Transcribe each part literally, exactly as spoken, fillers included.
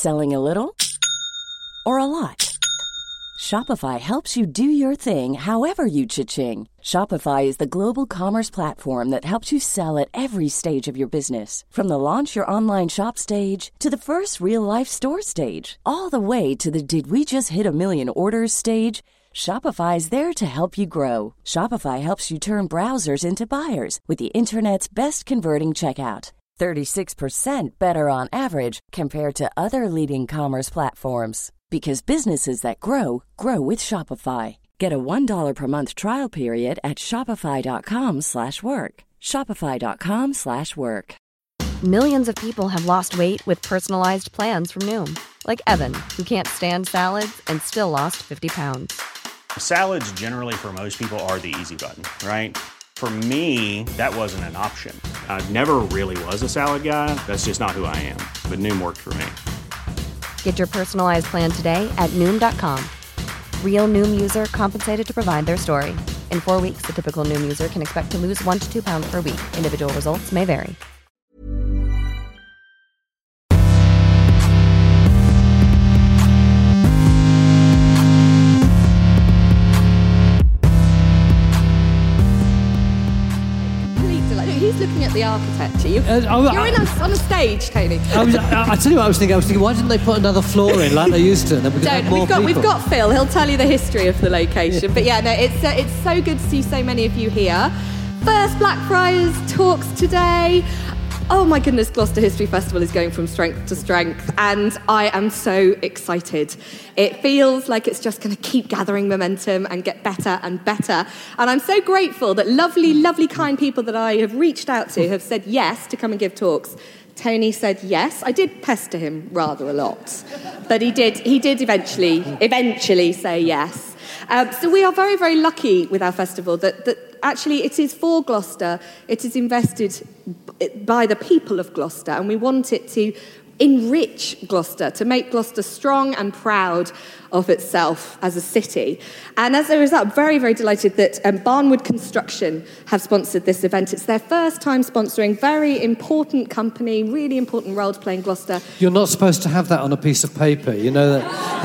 Selling a little or a lot? Shopify helps you do your thing however you cha-ching. Shopify is the global commerce platform that helps you sell at every stage of your business. From the launch your online shop stage to the first real-life store stage, all the way to the did we just hit a million orders stage. Shopify is there to help you grow. Shopify helps you turn browsers into buyers with the internet's best converting checkout. thirty-six percent better on average compared to other leading commerce platforms. Because businesses that grow, grow with Shopify. Get a one dollar per month trial period at shopify.com slash work. Shopify.com slash work. Millions of people have lost weight with personalized plans from Noom. Like Evan, who can't stand salads and still lost fifty pounds. Salads generally for most people are the easy button, right? For me, that wasn't an option. I never really was a salad guy. That's just not who I am. But Noom worked for me. Get your personalized plan today at Noom dot com. Real Noom user compensated to provide their story. In four weeks, the typical Noom user can expect to lose one to two pounds per week. Individual results may vary. He's looking at the architecture. You, Uh, I- you're in a, on a stage, Tony. I, was, I, I tell you what I was thinking. I was thinking, why didn't they put another floor in like they used to? And then we could have Don't. more We've got people. we've got Phil. He'll tell you the history of the location. But yeah, no, it's uh, it's so good to see so many of you here. First Blackfriars talks today. Oh my goodness, Gloucester History Festival is going from strength to strength, and I am so excited. It feels like it's just going to keep gathering momentum and get better and better. And I'm so grateful that lovely, lovely, kind people that I have reached out to have said yes to come and give talks. Tony said yes. I did pester him rather a lot, but he did. He did eventually, eventually say yes. Um, so we are very, very lucky with our festival that that. Actually, it is for Gloucester. It is invested by the people of Gloucester, and we want it to enrich Gloucester, to make Gloucester strong and proud of itself as a city. And as a result, I'm very, very delighted that um, Barnwood Construction have sponsored this event. It's their first time sponsoring, very important company, really important role to play in Gloucester. You're not supposed to have that on a piece of paper, you know that.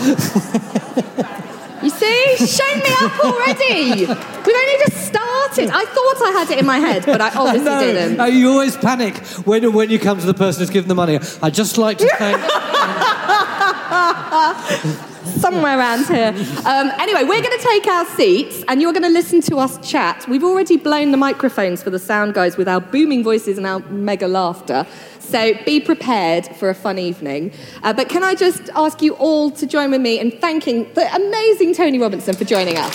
You see? Shown me up already. We've only just started. I thought I had it in my head, but I obviously no, didn't. No, you always panic when when you come to the person who's given the money. I'd just like to thank... Somewhere around here. Um, anyway, we're going to take our seats and you're going to listen to us chat. We've already blown the microphones for the sound guys with our booming voices and our mega laughter. So be prepared for a fun evening. Uh, but can I just ask you all to join with me in thanking the amazing Tony Robinson for joining us.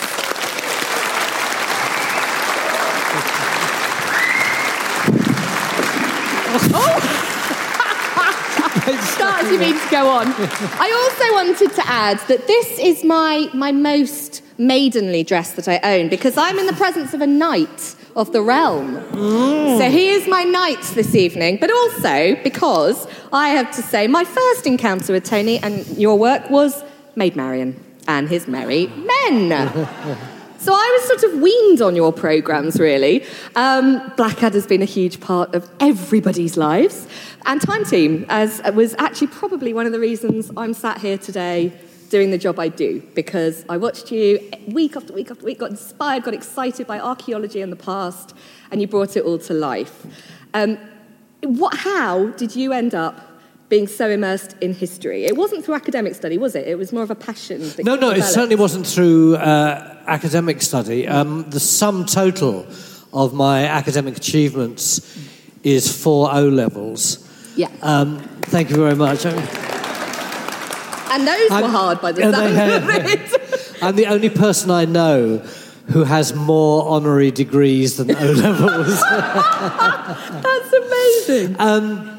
Oh! Start as you mean to go on. I also wanted to add that this is my, my most maidenly dress that I own because I'm in the presence of a knight of the realm. Mm. So he is my knight this evening, but also because I have to say my first encounter with Tony and your work was Maid Marian and his merry men. So I was sort of weaned on your programmes, really. Um, Blackadder's been a huge part of everybody's lives. And Time Team as was actually probably one of the reasons I'm sat here today doing the job I do, because I watched you week after week after week, got inspired, got excited by archaeology in the past, and you brought it all to life. Um, what? How did you end up being so immersed in history? It wasn't through academic study, was it? It was more of a passion. That no, no, developed. It certainly wasn't through uh, academic study. Um, the sum total of my academic achievements is four O-levels. Yeah. Um, thank you very much. And those I'm, were hard by the sound of it. I'm the only person I know who has more honorary degrees than O-levels. That's amazing. Um,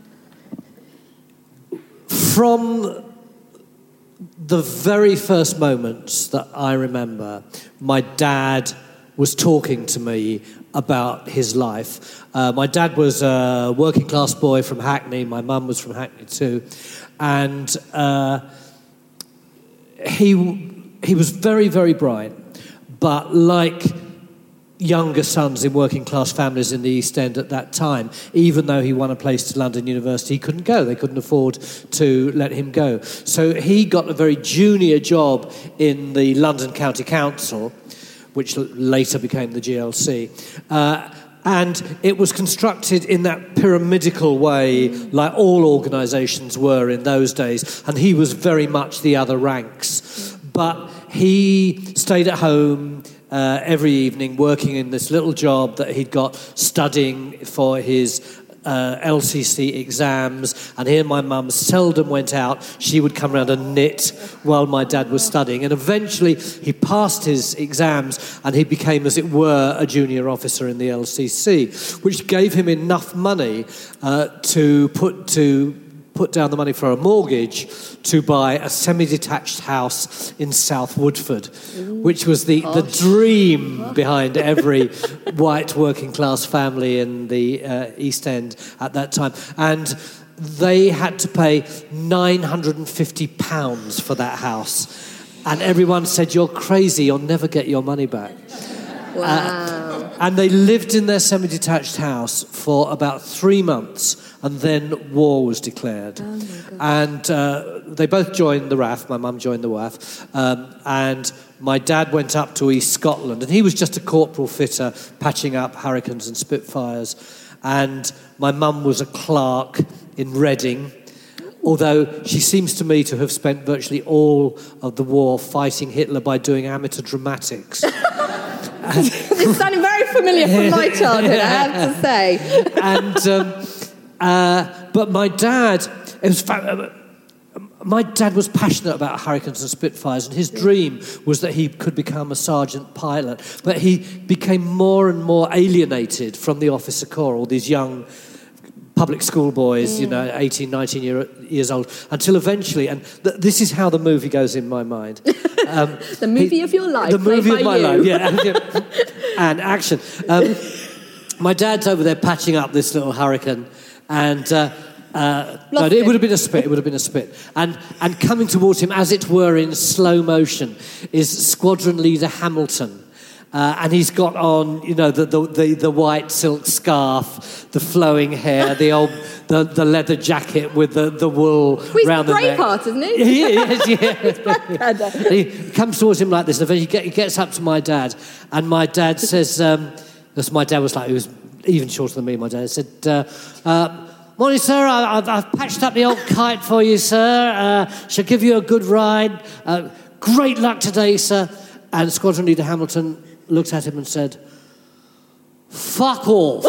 from the very first moments that I remember, my dad was talking to me about his life. Uh, my dad was a working-class boy from Hackney. My mum was from Hackney too. And uh, he he was very, very bright. But like younger sons in working class families in the East End at that time. Even though he won a place to London University, he couldn't go. They couldn't afford to let him go. So he got a very junior job in the London County Council, which later became the G L C. Uh, and it was constructed in that pyramidical way, like all organisations were in those days. And he was very much the other ranks. But he stayed at home uh, every evening working in this little job that he'd got, studying for his uh, L C C exams. And here my mum seldom went out. She would come round and knit while my dad was studying. And eventually he passed his exams and he became, as it were, a junior officer in the L C C, which gave him enough money uh, to put to... put down the money for a mortgage to buy a semi-detached house in South Woodford, which was the, the dream behind every white working-class family in the uh, East End at that time. And they had to pay nine hundred fifty pounds for that house. And everyone said, "You're crazy, you'll never get your money back." Wow. Uh, and they lived in their semi-detached house for about three months, and then war was declared. Oh my God. And uh, they both joined the R A F. My mum joined the R A F. Um, and my dad went up to East Scotland, and he was just a corporal fitter, patching up Hurricanes and Spitfires. And my mum was a clerk in Reading, although she seems to me to have spent virtually all of the war fighting Hitler by doing amateur dramatics. This sounded very familiar from my childhood, I have to say. And um, uh, but my dad, it was fa- my dad was passionate about Hurricanes and Spitfires, and his dream was that he could become a sergeant pilot. But he became more and more alienated from the officer corps, all these young public school boys, mm. you know, eighteen, nineteen year, years old, until eventually, and th- this is how the movie goes in my mind. Um, the movie he, of your life, the movie of my you. life, yeah, and, and action. Um, my dad's over there patching up this little Hurricane, and uh, uh, no, it would have been a spit. It would have been a spit, and and coming towards him, as it were, in slow motion, is Squadron Leader Hamilton. Uh, and he's got on, you know, the, the the the white silk scarf, the flowing hair, the old the, the leather jacket with the, the wool well, round the neck. He's Braveheart, isn't he? He is, yeah. He comes towards him like this, and he gets up to my dad, and my dad says, um, because my dad was like, he was even shorter than me, my dad said, uh, uh, "Morning, sir, I, I've, I've patched up the old kite for you, sir. Uh, shall give you a good ride. Uh, great luck today, sir." And Squadron Leader Hamilton looked at him and said, "Fuck off."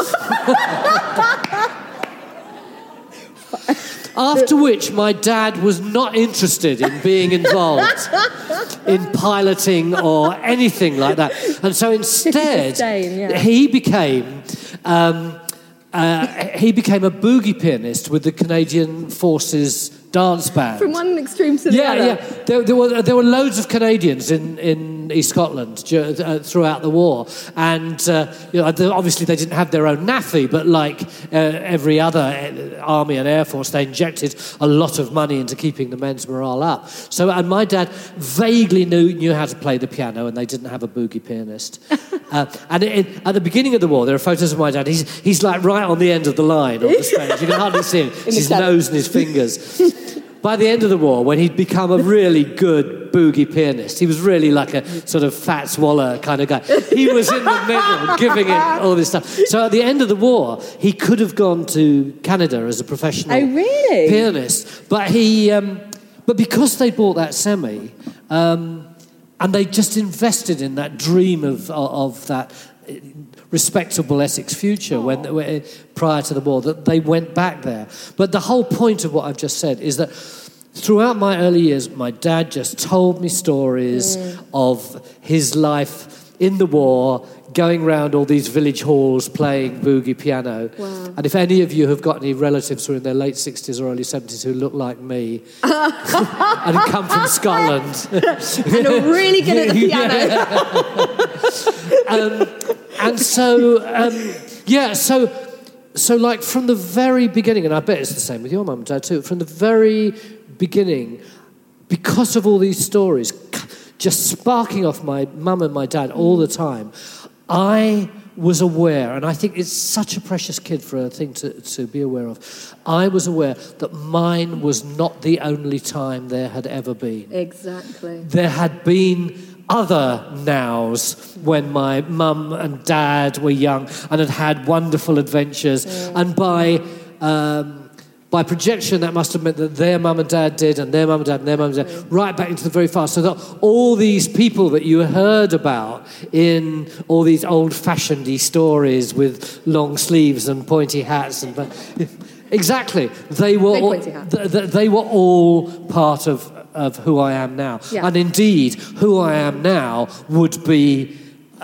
After which my dad was not interested in being involved in piloting or anything like that. And so instead, yeah. he became... Um, uh, he became a boogie pianist with the Canadian Forces dance band. From one extreme to the yeah, other. Yeah, yeah. There, there were there were loads of Canadians in, in East Scotland uh, throughout the war, and uh, you know, obviously they didn't have their own naffy, but like uh, every other army and air force, they injected a lot of money into keeping the men's morale up. So, and my dad vaguely knew knew how to play the piano, and they didn't have a boogie pianist. uh, and it, at the beginning of the war, there are photos of my dad. He's he's like right on the end of the line on the stage. You can hardly see him. It's his nose and his fingers. By the end of the war, when he'd become a really good boogie pianist, he was really like a sort of Fats Waller kind of guy. He was in the middle, giving it all this stuff. So at the end of the war, he could have gone to Canada as a professional oh, really? pianist. But he, um, but because they bought that semi, um, and they just invested in that dream of of that respectable Essex future when, when prior to the war, that they went back there. But the whole point of what I've just said is that throughout my early years, my dad just told me stories mm. of his life in the war, going round all these village halls playing boogie piano. Wow. And if any of you have got any relatives who are in their late sixties or early seventies who look like me and come from Scotland and are really good at the piano. um, and so, um, yeah, so, so like from the very beginning, and I bet it's the same with your mum and dad too, from the very beginning, because of all these stories just sparking off my mum and my dad all the time, I was aware, and I think it's such a precious kid for a thing to, to be aware of, I was aware that mine was not the only time there had ever been. Exactly. There had been other nows when my mum and dad were young and had had wonderful adventures, yeah. and by... Um, By projection, that must have meant that their mum and dad did, and their mum and dad, and their mum and dad, right back into the very past. So that all these people that you heard about in all these old-fashioned-y stories with long sleeves and pointy hats, and exactly, they were all, th- th- they were all part of of who I am now, yeah. and indeed, who I am now would be.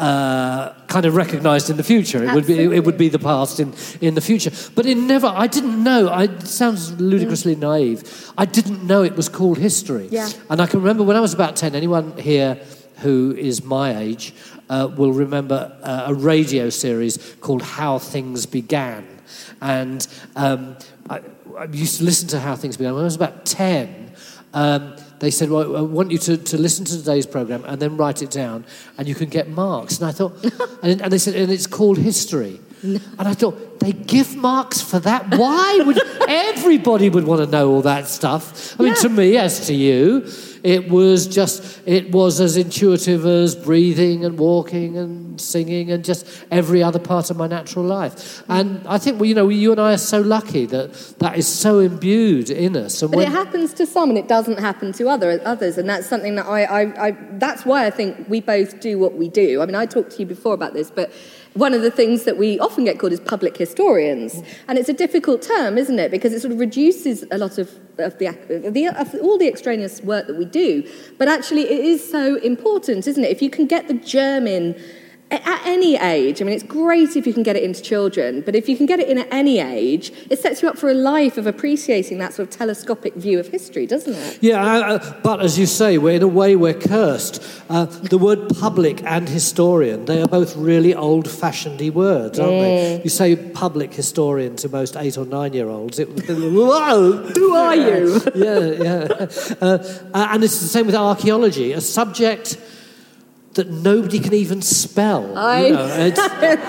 Uh, kind of recognised in the future. It Absolutely. would be it would be the past in, in the future. But it never. I didn't know. I, it sounds ludicrously mm. naive. I didn't know it was called history. Yeah. And I can remember when I was about ten. Anyone here who is my age uh, will remember uh, a radio series called How Things Began. And um, I, I used to listen to How Things Began when I was about ten. Um, They said, well, I want you to, to listen to today's programme and then write it down and you can get marks. And I thought, and, and they said, and it's called history. No. And I thought, they give marks for that? Why would everybody would want to know all that stuff? I mean, yeah. to me, as to you, it was just, it was as intuitive as breathing and walking and singing and just every other part of my natural life. And I think, well, you know, you and I are so lucky that that is so imbued in us. And but when... it happens to some and it doesn't happen to other others. And that's something that I, I, I, that's why I think we both do what we do. I mean, I talked to you before about this, but one of the things that we often get called is public historians. And it's a difficult term, isn't it? Because it sort of reduces a lot of, of, the, of, the, of all the extraneous work that we do. But actually, it is so important, isn't it? If you can get the germ in at any age, I mean, it's great if you can get it into children, but if you can get it in at any age, it sets you up for a life of appreciating that sort of telescopic view of history, doesn't it? Yeah, uh, but as you say, we're in a way we're cursed. Uh, the word public and historian, they are both really old-fashioned-y words, aren't mm. they? You say public historian to most eight or nine-year-olds, it would be, whoa! Who are you? yeah, yeah. Uh, and it's the same with archaeology, a subject that nobody can even spell. I you know, it's,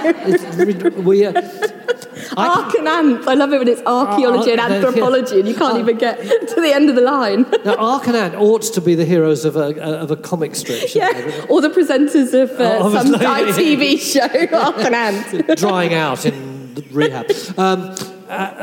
it's, we, uh, Arc and Ant. I love it when it's archaeology uh, and anthropology, yeah. and you can't uh, even get to the end of the line. Now, Arc and Ant ought to be the heroes of a of a comic strip, yeah, they? Or the presenters of uh, oh, some like, T V show. Arc and Ant drying out in rehab. Um, uh,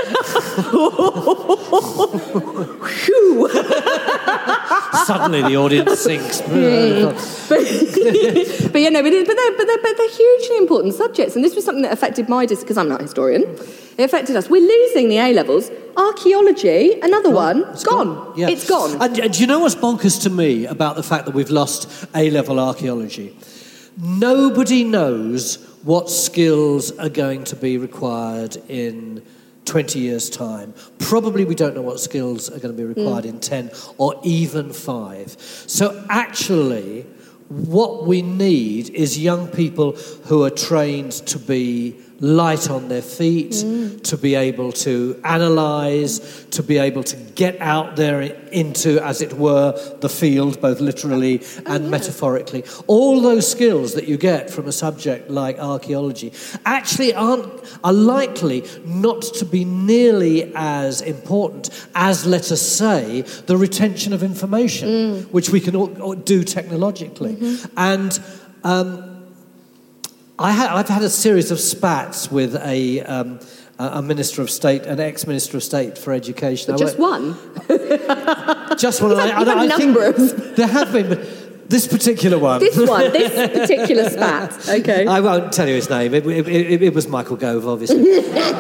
Suddenly the audience sinks. Mm. but, but, you know, but, it, but, they're, but, they're, but they're hugely important subjects. And this was something that affected my discipline, because I'm not a historian. It affected us. We're losing the A-levels. Archaeology, another oh, one, it's gone. gone. Yeah. It's gone. And, and do you know what's bonkers to me about the fact that we've lost A-level archaeology? Nobody knows what skills are going to be required in twenty years' time. Probably we don't know what skills are going to be required mm. in ten or even five. So actually, what we need is young people who are trained to be light on their feet, mm. to be able to analyse, to be able to get out there into, as it were, the field, both literally and oh, yeah. metaphorically. All those skills that you get from a subject like archaeology actually aren't are likely not to be nearly as important as, let us say, the retention of information, mm. which we can all, all do technologically. Mm-hmm. And um, I ha- I've had a series of spats with a um, a Minister of State, an ex-Minister of State for Education. But just one? Just one. You've had, I, I, I think of... there have been, but this particular one. This one, this particular spat. Okay. I won't tell you his name. It, it, it, it was Michael Gove, obviously.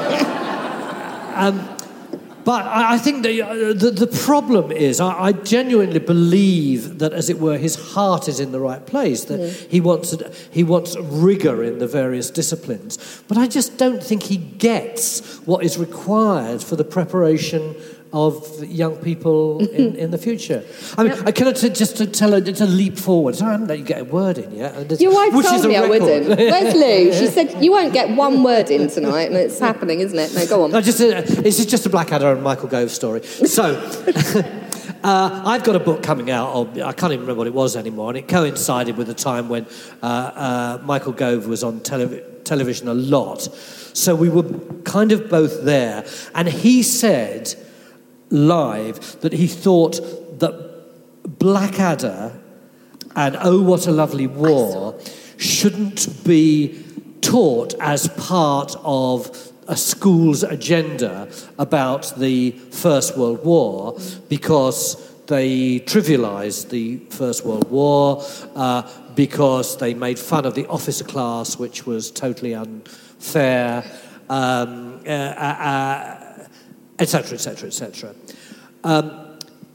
um, But I think the, the, the problem is, I, I genuinely believe that, as it were, his heart is in the right place, that yeah. he wants he wants rigour in the various disciplines. But I just don't think he gets what is required for the preparation of young people in, in the future. I mean, yep. I cannot t- just to tell her to leap forward. So I haven't let you get a word in yet. Your wife which told is a me I record. wouldn't. Where's Lou? She said, you won't get one word in tonight, and it's happening, isn't it? No, go on. No, just a, it's just a Blackadder and Michael Gove story. So... Uh, I've got a book coming out, of, I can't even remember what it was anymore, and it coincided with the time when uh, uh, Michael Gove was on tele- television a lot. So we were kind of both there. And he said live that he thought that Blackadder and Oh, What a Lovely War shouldn't be taught as part of a school's agenda about the First World War because they trivialised the First World War, uh, because they made fun of the officer class, which was totally unfair, um, uh, uh, et cetera, et cetera, et cetera. Um,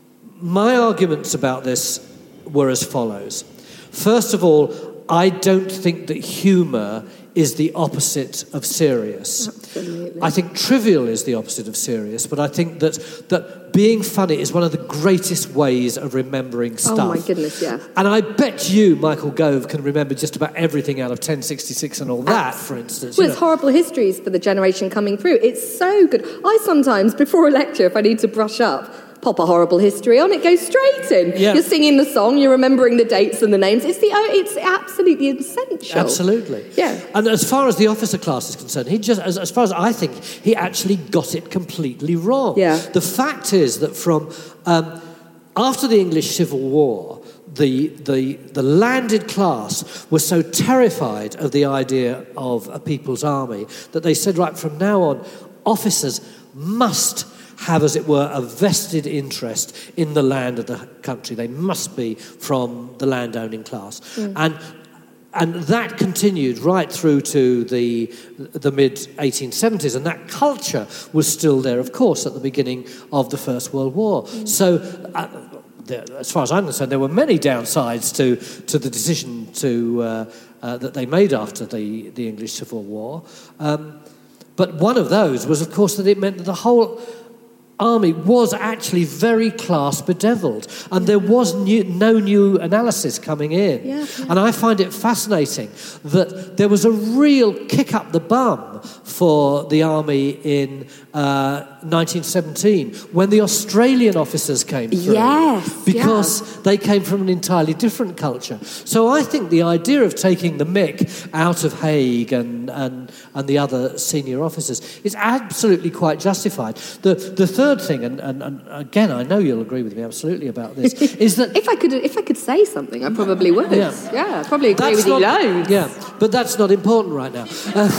my arguments about this were as follows. First of all, I don't think that humour is the opposite of serious. Absolutely. I think trivial is the opposite of serious, but I think that that being funny is one of the greatest ways of remembering stuff. Oh my goodness, yeah. And I bet you, Michael Gove, can remember just about everything out of ten sixty-six and all that, for instance. Well, you it's know. horrible histories for the generation coming through. It's so good. I sometimes, before a lecture, if I need to brush up, pop a horrible history on, it goes straight in. Yeah. You're singing the song, you're remembering the dates and the names. It's the it's absolutely essential. Absolutely. Yeah. And as far as the officer class is concerned, he just, as, as far as I think, he actually got it completely wrong. Yeah. The fact is that from um, after the English Civil War, the the the landed class were so terrified of the idea of a people's army that they said, right, from now on, officers must have, as it were, a vested interest in the land of the country. They must be from the land-owning class. Mm. And and that continued right through to the the mid eighteen seventies, and that culture was still there, of course, at the beginning of the First World War. Mm. So, uh, there, as far as I'm concerned, there were many downsides to, to the decision to uh, uh, that they made after the, the English Civil War. Um, but one of those was, of course, that it meant that the whole army was actually very class bedevilled, and there was new, no new analysis coming in. Yeah, yeah. And I find it fascinating that there was a real kick up the bum for the army in uh, nineteen seventeen when the Australian officers came through. Yes, because yeah. they came from an entirely different culture. So I think the idea of taking the mick out of Haig and and, and the other senior officers is absolutely quite justified. The the third thing, and, and, and again, I know you'll agree with me absolutely about this, is that if I could if I could say something, I probably would. Yeah, yeah I'd probably agree that's with you not, loads. Yeah, but that's not important right now.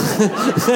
Uh,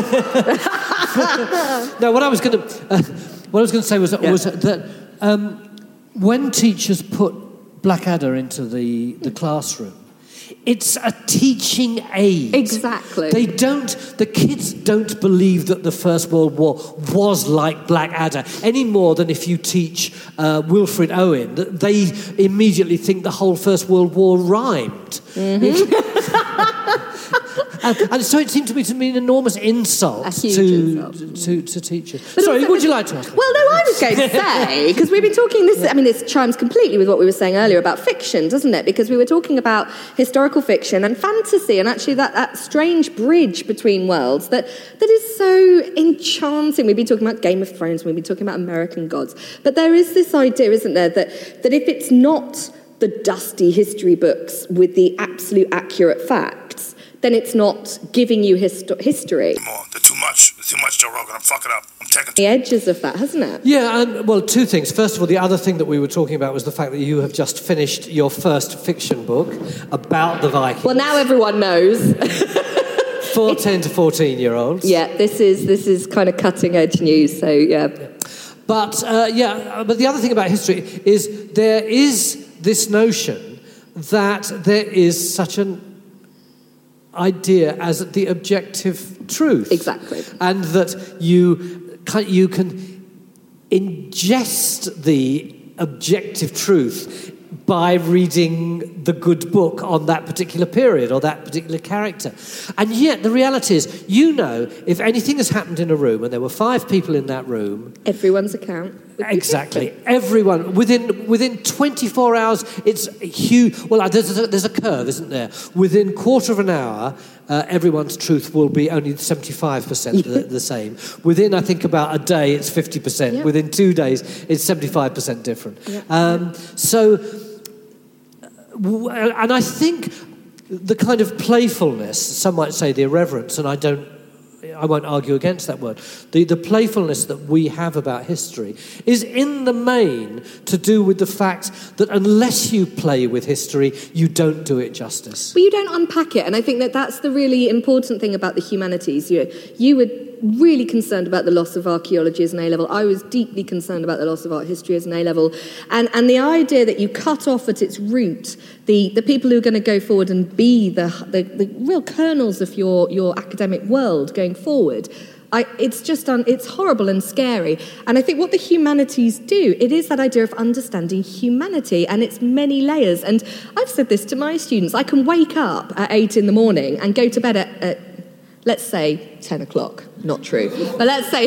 no, what I was going to uh, what I was going to say was, yeah. was that um, when teachers put Blackadder into the, the classroom, it's a teaching aid. Exactly. They don't, the kids don't believe that the First World War was like Blackadder any more than if you teach uh, Wilfred Owen, that they immediately think the whole First World War rhymed. Mm-hmm. and, and so it seemed to me to be an enormous insult, to, insult. To, to teachers. But Sorry, also, would you like to ask me? Well, no, I was going to say, because we've been talking this, I mean, this chimes completely with what we were saying earlier about fiction, doesn't it? Because we were talking about historical fiction and fantasy, and actually that, that strange bridge between worlds that, that is so enchanting. We've been talking about Game of Thrones, we've been talking about American Gods, but there is this idea, isn't there, that, that if it's not the dusty history books with the absolute accurate facts, then it's not giving you histo- history. More. They're too much. They're too much, Joe Rogan. I'm fucking up. I'm taking... The edges of that, hasn't it? Yeah, and, well, two things. First of all, the other thing that we were talking about was the fact that you have just finished your first fiction book about the Vikings. Well, now everyone knows. For ten to fourteen-year-olds. Yeah, this is this is kind of cutting-edge news, so yeah. yeah. But, uh, yeah, but the other thing about history is there is this notion that there is such an idea as the objective truth. Exactly. And that you can, you can ingest the objective truth by reading the good book on that particular period or that particular character. And yet the reality is, you know, if anything has happened in a room and there were five people in that room... Everyone's account. Exactly. Everyone, within within twenty-four hours, it's huge. Well, there's a, there's a curve, isn't there? Within quarter of an hour, uh, everyone's truth will be only seventy-five percent the, the same. Within, I think, about a day, it's fifty percent. Yep. Within two days, it's seventy-five percent different. Yep. Um, so, and I think the kind of playfulness, some might say the irreverence, and I don't, I won't argue against that word. The, the playfulness that we have about history is in the main to do with the fact that unless you play with history, you don't do it justice. Well, you don't unpack it, and I think that that's the really important thing about the humanities. You, you were really concerned about the loss of archaeology as an A-level. I was deeply concerned about the loss of art history as an A-level. And, and the idea that you cut off at its root the, the people who are going to go forward and be the, the, the real kernels of your, your academic world going forward, I, it's just un, it's horrible and scary. And I think what the humanities do, it is that idea of understanding humanity and its many layers. And I've said this to my students. I can wake up at eight in the morning and go to bed at, at let's say, ten o'clock. Not true. But let's say,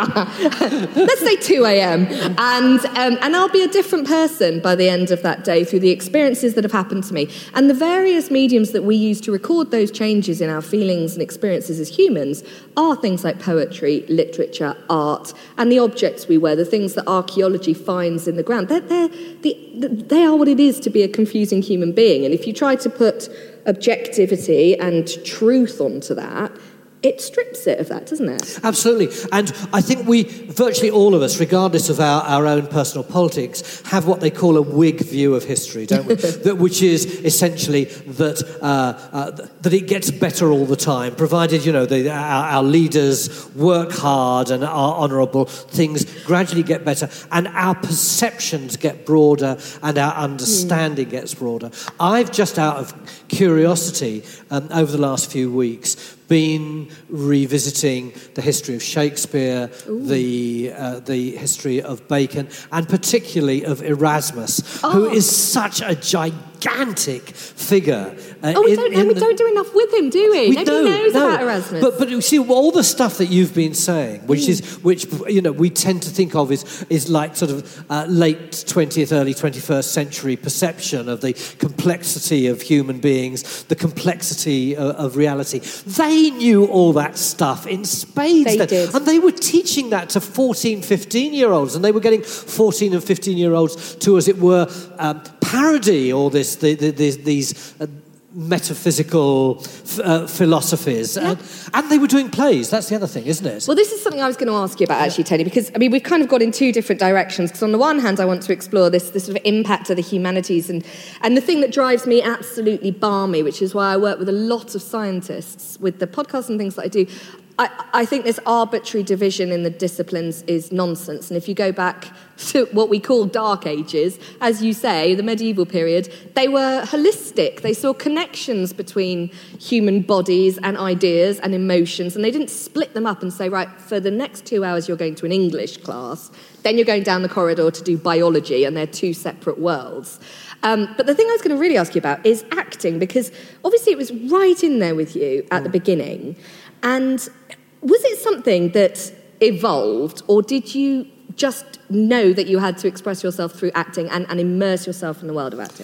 let's say two a.m. And, um, and I'll be a different person by the end of that day through the experiences that have happened to me. And the various mediums that we use to record those changes in our feelings and experiences as humans are things like poetry, literature, art, and the objects we wear, the things that archaeology finds in the ground. They're, they're, the, they are what it is to be a confusing human being. And if you try to put objectivity and truth onto that, it strips it of that, doesn't it? Absolutely. And I think we, virtually all of us, regardless of our, our own personal politics, have what they call a Whig view of history, don't we? that, which is essentially that uh, uh, that it gets better all the time, provided, you know, the, our, our leaders work hard and are honourable, things gradually get better, and our perceptions get broader and our understanding mm. gets broader. I've just, out of curiosity, um, over the last few weeks, been revisiting the history of Shakespeare, Ooh. the uh, the history of Bacon, and particularly of Erasmus, oh. who is such a gigantic figure. Uh, oh, we in, don't, in and we the, don't do enough with him, do we? we Nobody don't, knows no. about Erasmus. But but you see, all the stuff that you've been saying, which mm. is which you know we tend to think of is is like sort of uh, late twentieth, early twenty-first century perception of the complexity of human beings, the complexity of, of reality. They knew all that stuff in spades. They then. did. And they were teaching that to fourteen, fifteen-year-olds, and they were getting fourteen and fifteen-year-olds to, as it were, um, parody all this, the, the, the, these uh, metaphysical uh, philosophies. Yeah. And, and they were doing plays. That's the other thing, isn't it? Well, this is something I was going to ask you about, actually, Tony, because, I mean, we've kind of got in two different directions, because on the one hand, I want to explore this, this sort of impact of the humanities, and, and the thing that drives me absolutely balmy, which is why I work with a lot of scientists, with the podcasts and things that I do. I, I think this arbitrary division in the disciplines is nonsense. And if you go back to what we call Dark Ages, as you say, the medieval period, they were holistic. They saw connections between human bodies and ideas and emotions, and they didn't split them up and say, right, for the next two hours you're going to an English class, then you're going down the corridor to do biology, and they're two separate worlds. Um, but the thing I was going to really ask you about is acting, because obviously it was right in there with you at mm. the beginning. And was it something that evolved, or did you just know that you had to express yourself through acting and, and immerse yourself in the world of acting?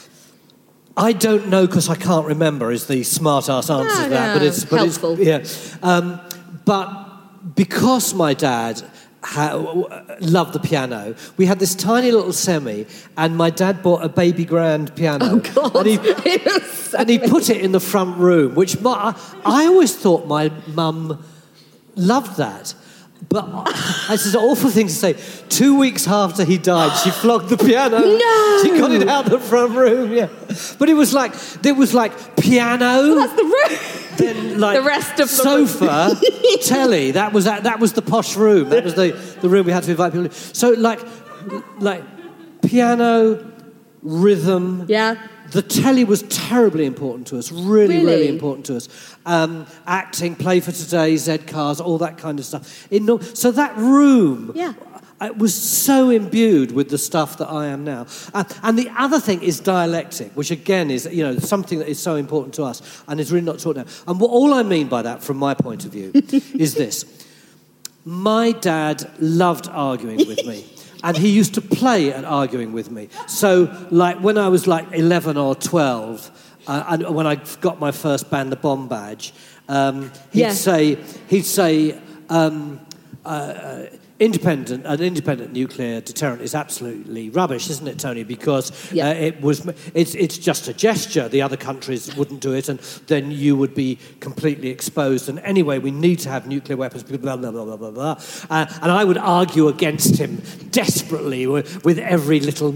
I don't know, because I can't remember, is the smart-ass answer no, to that. No, but it's but helpful. It's, yeah. Um, but because my dad ha- loved the piano, we had this tiny little semi, and my dad bought a baby grand piano. Oh, God. And he, so and he put it in the front room, which my, I always thought my mum loved that. But this is an awful thing to say. Two weeks after he died, she flogged the piano. No! She got it out the front room, yeah. But it was like, there was like piano. Well, that's the room. Then like the rest of the sofa, telly. That was that, that was the posh room. That was the, the room we had to invite people to. So like, like piano, rhythm. Yeah. The telly was terribly important to us, really, really, really important to us. Um, acting, Play for Today, Z-Cars, all that kind of stuff. In the, so that room yeah. it was so imbued with the stuff that I am now. Uh, and the other thing is dialectic, which again is, you know, something that is so important to us and is really not taught now. And what all I mean by that, from my point of view, is this. My dad loved arguing with me. and he used to play at arguing with me. So, like, when I was, like, eleven or twelve, uh, and when I got my first Ban the Bomb badge, um, he'd Yeah. say, he'd say, um, uh, independent, an independent nuclear deterrent is absolutely rubbish, isn't it, Tony? Because Yeah. uh, it was, it's, it's just a gesture. The other countries wouldn't do it, and then you would be completely exposed. And anyway, we need to have nuclear weapons, blah, blah, blah, blah, blah, blah. Uh, and I would argue against him desperately with, with every little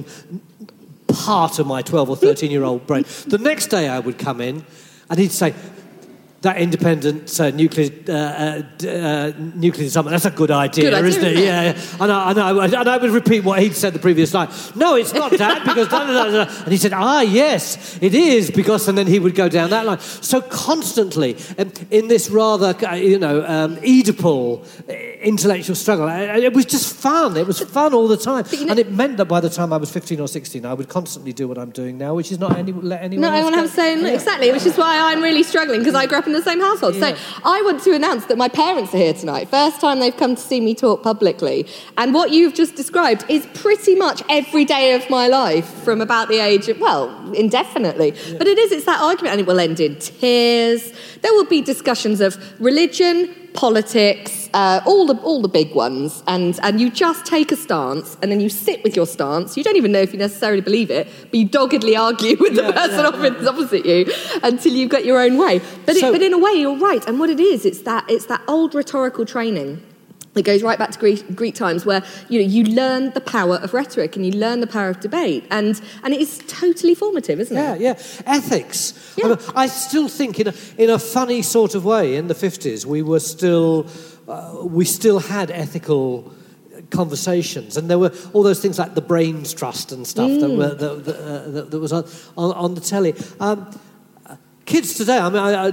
part of my twelve or thirteen-year-old brain. The next day I would come in, and he'd say, that independent uh, nuclear uh, uh, uh, nuclear disarmament, that's a good idea, Good idea, isn't it? isn't it? Yeah, yeah. And, I, and, I, and I would repeat what he'd said the previous night. No, it's not, Dad, because... Da, da, da, da. And he said, ah, yes, it is, because... And then he would go down that line. So constantly, um, in this rather, uh, you know, um, Oedipal uh, intellectual struggle, uh, it was just fun. It was fun all the time. you know- and it meant that by the time I was fifteen or sixteen, I would constantly do what I'm doing now, which is not any, let anyone No, else I want to go. have saying Yeah. exactly, which is why I'm really struggling because I grew up in the same household. Yeah. So I want to announce that my parents are here tonight. First time they've come to see me talk publicly, and what you've just described is pretty much every day of my life from about the age of, well, indefinitely. Yeah. But it is. It's that argument, and it will end in tears. There will be discussions of religion, politics, uh, all the all the big ones, and and you just take a stance, and then you sit with your stance. You don't even know if you necessarily believe it, but you doggedly argue with Yeah, the person yeah, opposite, yeah. opposite you until you've got your own way. But So- it, but in a way, you're right. And what it is, it's that it's that old rhetorical training. It goes right back to Greek, Greek times, where you know you learn the power of rhetoric and you learn the power of debate, and and it is totally formative, isn't Yeah, it? yeah. Ethics. Yeah. I, mean, I still think, in a, in a funny sort of way, in the fifties, we were still, uh, we still had ethical conversations, and there were all those things like the Brains Trust and stuff Mm. that, were, that, that, uh, that, that was on, on, on the telly. Um, kids today, I mean, I, I,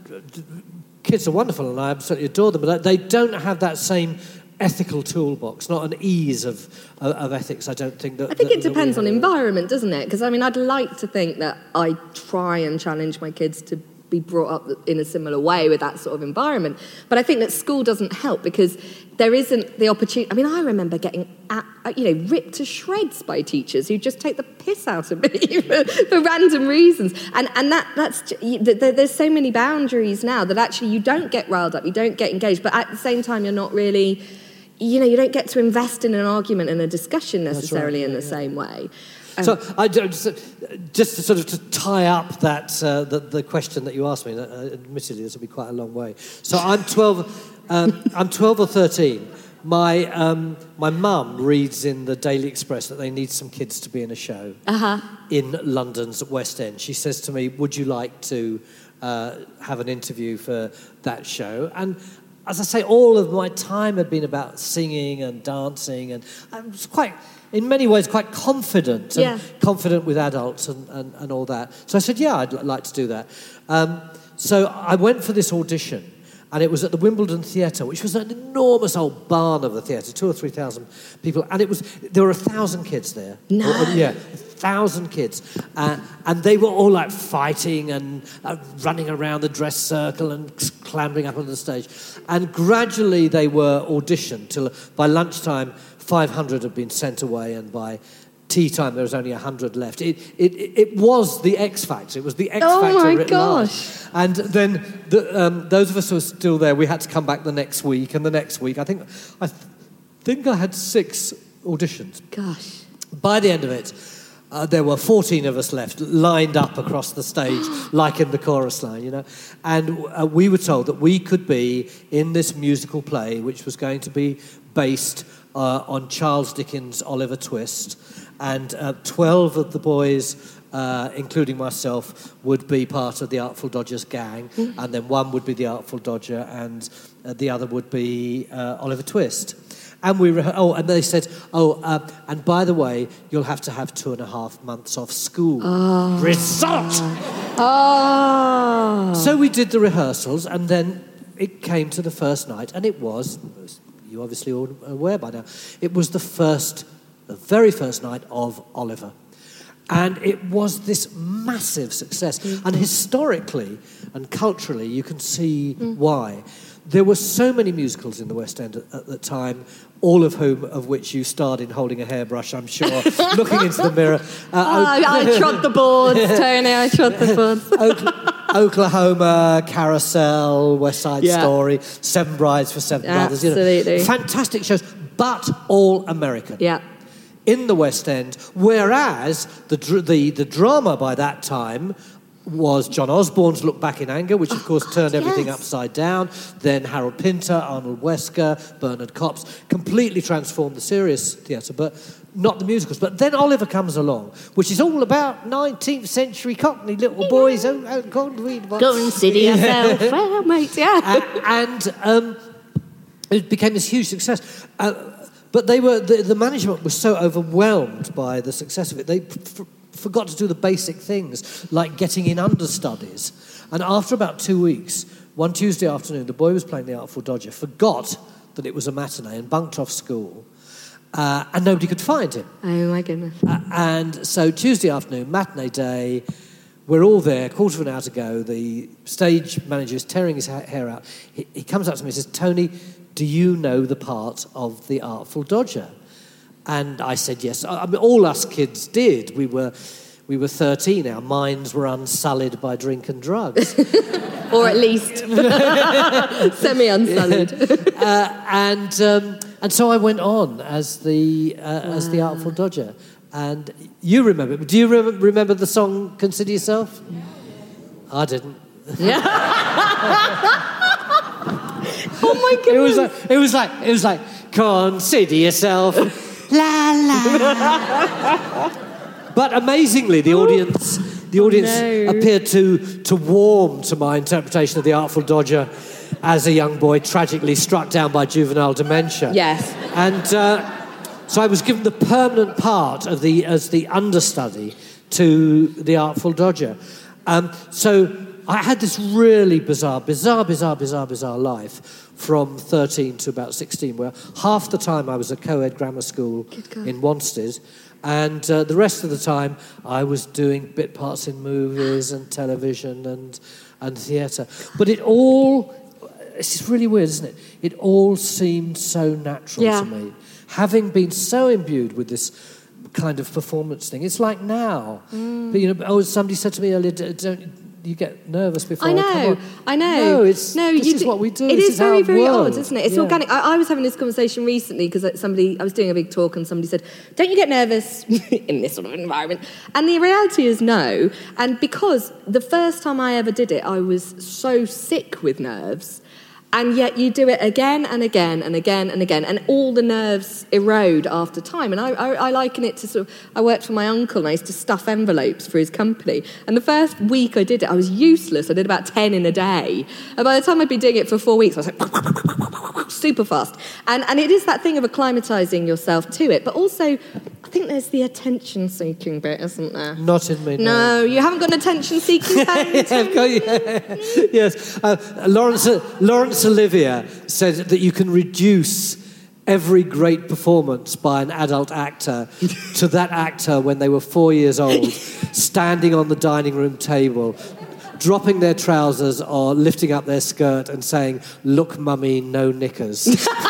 kids are wonderful, and I absolutely adore them, but they don't have that same ethical toolbox, not an ease of of, of ethics, I don't think. That, I think that, it depends that on we have. environment, doesn't it? Because I mean, I'd like to think that I try and challenge my kids to be brought up in a similar way with that sort of environment. But I think that school doesn't help because there isn't the opportunity. I mean, I remember getting, at, you know, ripped to shreds by teachers who just take the piss out of me for, for random reasons. And and that that's there's so many boundaries now that actually you don't get riled up, you don't get engaged, but at the same time you're not really, you know, you don't get to invest in an argument and a discussion necessarily right, in yeah, the yeah. same way. So, I just, just to sort of to tie up that uh, the, the question that you asked me. Uh, admittedly, this will be quite a long way. So, I'm twelve. Um, I'm twelve or thirteen. My um, my mum reads in the Daily Express that they need some kids to be in a show Uh-huh. in London's West End. She says to me, "Would you like to uh, have an interview for that show?" And as I say, all of my time had been about singing and dancing, and I was quite, in many ways, quite confident, and Yeah. confident with adults and, and, and all that. So I said, yeah, I'd li- like to do that. Um, so I went for this audition, and it was at the Wimbledon Theatre, which was an enormous old barn of a theatre, two or three thousand people, and it was there were a thousand kids there. No. Or- or- yeah, a thousand kids, uh, and they were all like fighting and uh, running around the dress circle and clambering up onto the stage, and gradually they were auditioned till by lunchtime five hundred had been sent away, and by tea time there was only one hundred left. It, it, it was the X Factor. It was the X Oh Factor my writ large. gosh. And then the, um, those of us who were still there, we had to come back the next week, and the next week. I think I th- think I had six auditions. Gosh. By the end of it, uh, there were fourteen of us left, lined up across the stage, like in the chorus line, you know. And uh, we were told that we could be in this musical play, which was going to be based uh, on Charles Dickens' Oliver Twist, and uh, twelve of the boys, uh, including myself, would be part of the Artful Dodgers gang, and then one would be the Artful Dodger, and uh, the other would be uh, Oliver Twist. And we re- oh, and they said, oh, uh, and by the way, you'll have to have two and a half months off school. Oh. Result! Oh. So we did the rehearsals, and then it came to the first night, and it was, you obviously all aware by now, it was the first, the very first night of Oliver. And it was this massive success. And historically and culturally, you can see why. there were so many musicals in the West End at, at the time, all of whom, of which you starred in holding a hairbrush, I'm sure, looking into the mirror. Uh, oh, I, I trod the boards, Tony, I trod the boards. Oklahoma, Carousel, West Side Yeah. Story, Seven Brides for Seven Brothers. You know, Absolutely. fantastic shows, but all American. Yeah. In the West End, whereas the dr- the the drama by that time was John Osborne's Look Back in Anger, which of course God, turned everything yes. upside down. Then Harold Pinter, Arnold Wesker, Bernard Copps completely transformed the serious theatre, but not the musicals. But then Oliver comes along, which is all about nineteenth century Cockney little boys. Oh, oh, go and read what's... Go and city yourself. Well, mate, yeah. and and um, it became this huge success. Uh, But they were the, the management was so overwhelmed by the success of it, they f- forgot to do the basic things like getting in understudies. And after about two weeks, one Tuesday afternoon, the boy was playing the Artful Dodger, forgot that it was a matinee and bunked off school, uh, and nobody could find him. Oh, my goodness. Uh, and so Tuesday afternoon, matinee day, we're all there, quarter of an hour to go. The stage manager is tearing his ha- hair out. He, he comes up to me and says, "Tony, do you know the part of the Artful Dodger?" And I said yes. I mean, all us kids did. We were, we were thirteen. Our minds were unsullied by drink and drugs. Or at least semi-unsullied. uh, and um, and so I went on as the uh, wow. as the Artful Dodger. And you remember? Do you re- remember the song "Consider Yourself"? I didn't. Oh my goodness! It was like it was like it was like consider yourself, la la. But amazingly, the audience the audience oh, no. appeared to to warm to my interpretation of the Artful Dodger as a young boy tragically struck down by juvenile dementia. Yes, and uh, so I was given the permanent part of the as the understudy to the Artful Dodger. Um, so. I had this really bizarre, bizarre, bizarre, bizarre, bizarre life from thirteen to about sixteen, where half the time I was at co-ed grammar school in Wanstead, and uh, the rest of the time I was doing bit parts in movies and television and and theatre. But it all, it's really weird, isn't it? It all seemed so natural yeah. to me. Having been so imbued with this kind of performance thing, it's like now. Mm. But, you know, oh, somebody said to me earlier, don't you get nervous before I know, I come on? I know. No, it's, no, this you is do, what we do. It this is, is very, our very world. odd, isn't it? It's yeah. organic. I, I was having this conversation recently because somebody, I was doing a big talk and somebody said, don't you get nervous in this sort of environment? And the reality is no. And because the first time I ever did it, I was so sick with nerves. And yet you do it again and again and again and again, and all the nerves erode after time. And I, I, I liken it to sort of, I worked for my uncle and I used to stuff envelopes for his company. And the first week I did it, I was useless. I did about ten in a day. And by the time I'd been doing it for four weeks, I was like, super fast. And, and it is that thing of acclimatising yourself to it. But also, I think there's the attention-seeking bit, isn't there? Not in me, no. No, you haven't got an attention-seeking phone. yeah, I've got, yeah. Yes. Uh, Laurence, uh, Laurence Olivier said that you can reduce every great performance by an adult actor to that actor when they were four years old, standing on the dining room table, dropping their trousers or lifting up their skirt and saying, "Look, mummy, no knickers."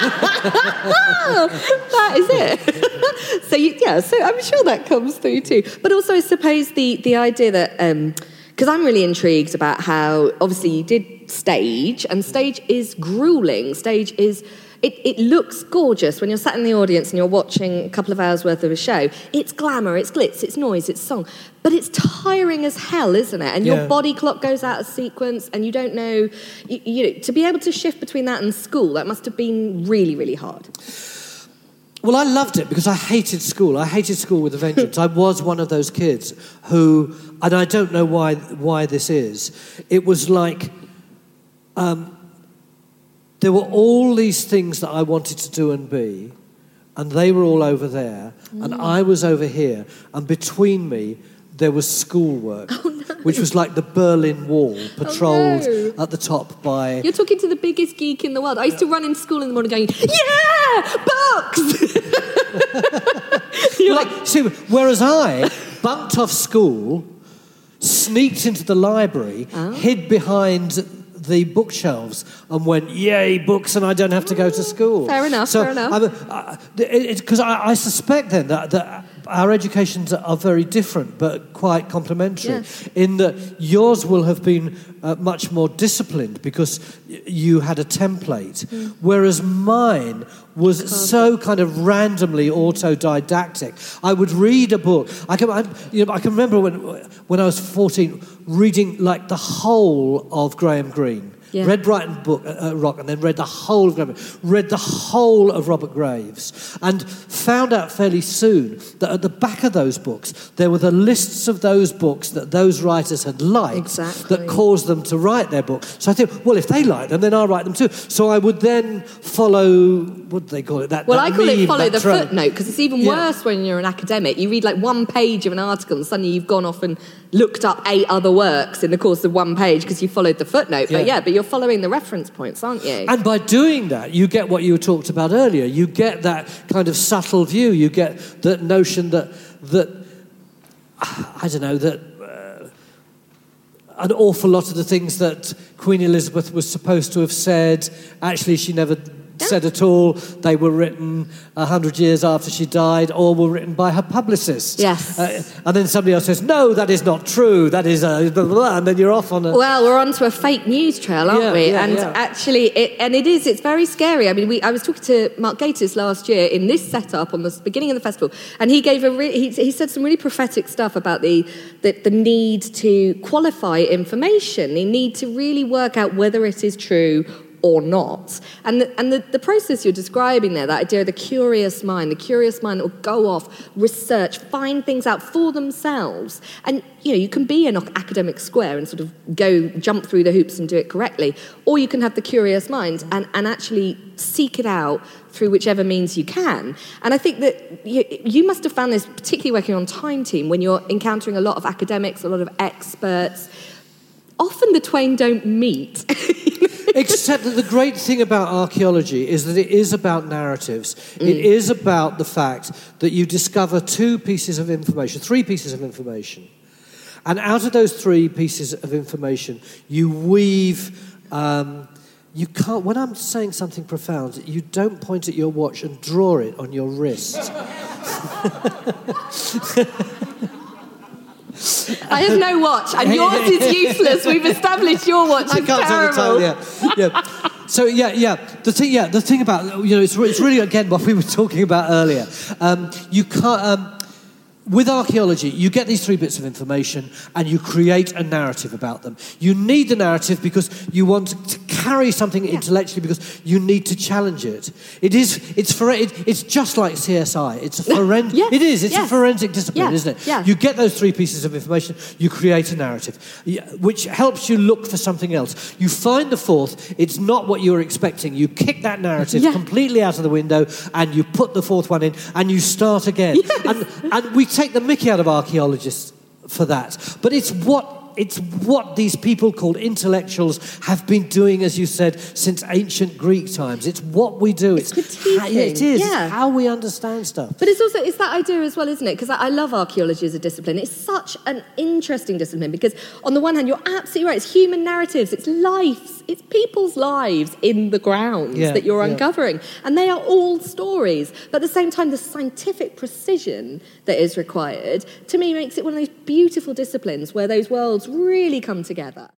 That is it. So you, yeah, so I'm sure that comes through too. But also, I suppose the the idea that because um, I'm really intrigued about how obviously you did stage, and stage is grueling. Stage is. It, it looks gorgeous when you're sat in the audience and you're watching a couple of hours worth of a show. It's glamour, it's glitz, it's noise, it's song. But it's tiring as hell, isn't it? And your yeah. body clock goes out of sequence and you don't know... You, you know, to be able to shift between that and school, that must have been really, really hard. Well, I loved it because I hated school. I hated school with a vengeance. I was one of those kids who... And I don't know why why this is. It was like... Um, There were all these things that I wanted to do and be, and they were all over there, mm. and I was over here, and between me there was schoolwork, oh, no. which was like the Berlin Wall, patrolled oh, no. at the top by... You're talking to the biggest geek in the world. I used to run in school in the morning going, yeah, books! You're like, like, see, whereas I bunked off school, sneaked into the library, oh. hid behind the bookshelves and went, yay, books, and I don't have to go to school. Fair enough, so fair enough. Because I, I suspect then that, that our educations are very different, but quite complementary, yes. in that yours will have been uh, much more disciplined because y- you had a template, mm. whereas mine was so kind of randomly autodidactic. I would read a book. I can, I, you know, I can remember when when I was fourteen, reading like the whole of Graham Greene. Yeah. Read Brighton book, uh, Rock, and then read the whole of Graham, read the whole of Robert Graves, and found out fairly soon that at the back of those books there were the lists of those books that those writers had liked exactly. that caused them to write their book. So I thought, well, if they like them, then I'll write them too. So I would then follow, what do they call it? That, well, that I call meme, it follow the trope. footnote, because it's even yeah. worse when you're an academic. You read like one page of an article and suddenly you've gone off and looked up eight other works in the course of one page because you followed the footnote. But yeah, yeah, but you're following the reference points, aren't you? And by doing that, you get what you talked about earlier. You get that kind of subtle view. You get that notion that, that I don't know, that uh, an awful lot of the things that Queen Elizabeth was supposed to have said, actually she never said at all. They were written a hundred years after she died, or were written by her publicist. Yes. Uh, and then somebody else says, no, that is not true. That is a blah, blah, blah, and then you're off on a... Well, we're onto a fake news trail, aren't yeah, we? Yeah, and yeah. actually, it, and it is, it's very scary. I mean, we, I was talking to Mark Gatiss last year in this setup on the beginning of the festival, and he gave a re- he, he said some really prophetic stuff about the, the the need to qualify information, the need to really work out whether it is true or not. And the, and the, the process you're describing there, that idea of the curious mind, the curious mind that will go off, research, find things out for themselves. And, you know, you can be an academic square and sort of go, jump through the hoops and do it correctly. Or you can have the curious mind and, and actually seek it out through whichever means you can. And I think that you, you must have found this, particularly working on Time Team, when you're encountering a lot of academics, a lot of experts. Often the twain don't meet. Except that the great thing about archaeology is that it is about narratives. Mm. It is about the fact that you discover two pieces of information, three pieces of information. And out of those three pieces of information, you weave... Um, you can't... When I'm saying something profound, you don't point at your watch and draw it on your wrist. I have no watch, and yours is useless. We've established your watch is I can't terrible. tell the time, yeah. yeah. So yeah, yeah. The thing, yeah, the thing about you know, it's, it's really again what we were talking about earlier. Um, you can't. Um, With archaeology, you get these three bits of information and you create a narrative about them. You need the narrative because you want to carry something yeah. intellectually because you need to challenge it. It is, it's for, it, it's just like C S I. It's a forensic, yes. it is, it's yes. a forensic discipline, yeah. isn't it? Yeah. You get those three pieces of information, you create a narrative, which helps you look for something else. You find the fourth, it's not what you were expecting. You kick that narrative yeah. completely out of the window and you put the fourth one in and you start again. Yes. And, and we take the mickey out of archaeologists for that. But it's what it's what these people called intellectuals have been doing, as you said, since ancient Greek times. It's what we do. It's, it's critiquing. How, it is. Yeah. It's how we understand stuff. But it's also, it's that idea as well, isn't it? Because I, I love archaeology as a discipline. It's such an interesting discipline because on the one hand, you're absolutely right. It's human narratives. It's lives. It's people's lives in the grounds yeah, that you're yeah. uncovering. And they are all stories. But at the same time, the scientific precision that is required, to me, makes it one of those beautiful disciplines where those worlds really come together.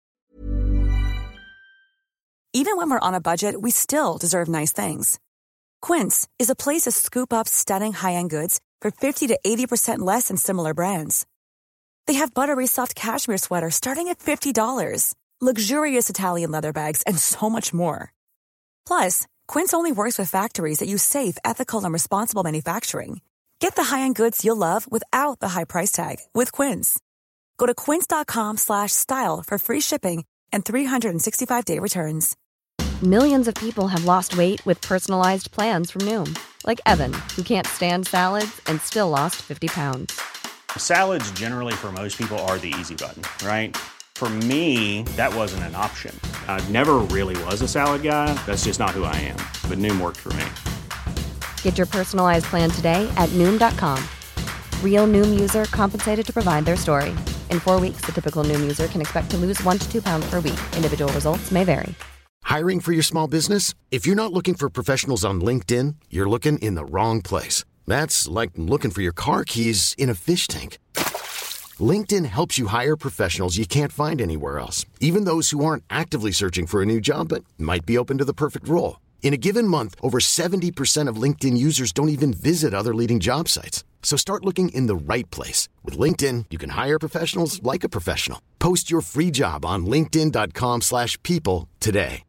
Even when we're on a budget, we still deserve nice things. Quince is a place to scoop up stunning high-end goods for fifty to eighty percent less than similar brands. They have buttery soft cashmere sweaters starting at fifty dollars, luxurious Italian leather bags, and so much more. Plus, Quince only works with factories that use safe, ethical, and responsible manufacturing. Get the high-end goods you'll love without the high price tag with Quince. Go to quince.com slash style for free shipping and three sixty-five day returns. Millions of people have lost weight with personalized plans from Noom. Like Evan, who can't stand salads and still lost fifty pounds. Salads generally for most people are the easy button, right? For me, that wasn't an option. I never really was a salad guy. That's just not who I am. But Noom worked for me. Get your personalized plan today at Noom dot com. Real Noom user compensated to provide their story. In four weeks, the typical Noom user can expect to lose one to two pounds per week. Individual results may vary. Hiring for your small business? If you're not looking for professionals on LinkedIn, you're looking in the wrong place. That's like looking for your car keys in a fish tank. LinkedIn helps you hire professionals you can't find anywhere else, even those who aren't actively searching for a new job but might be open to the perfect role. In a given month, over seventy percent of LinkedIn users don't even visit other leading job sites. So start looking in the right place. With LinkedIn, you can hire professionals like a professional. Post your free job on linkedin.com slash people today.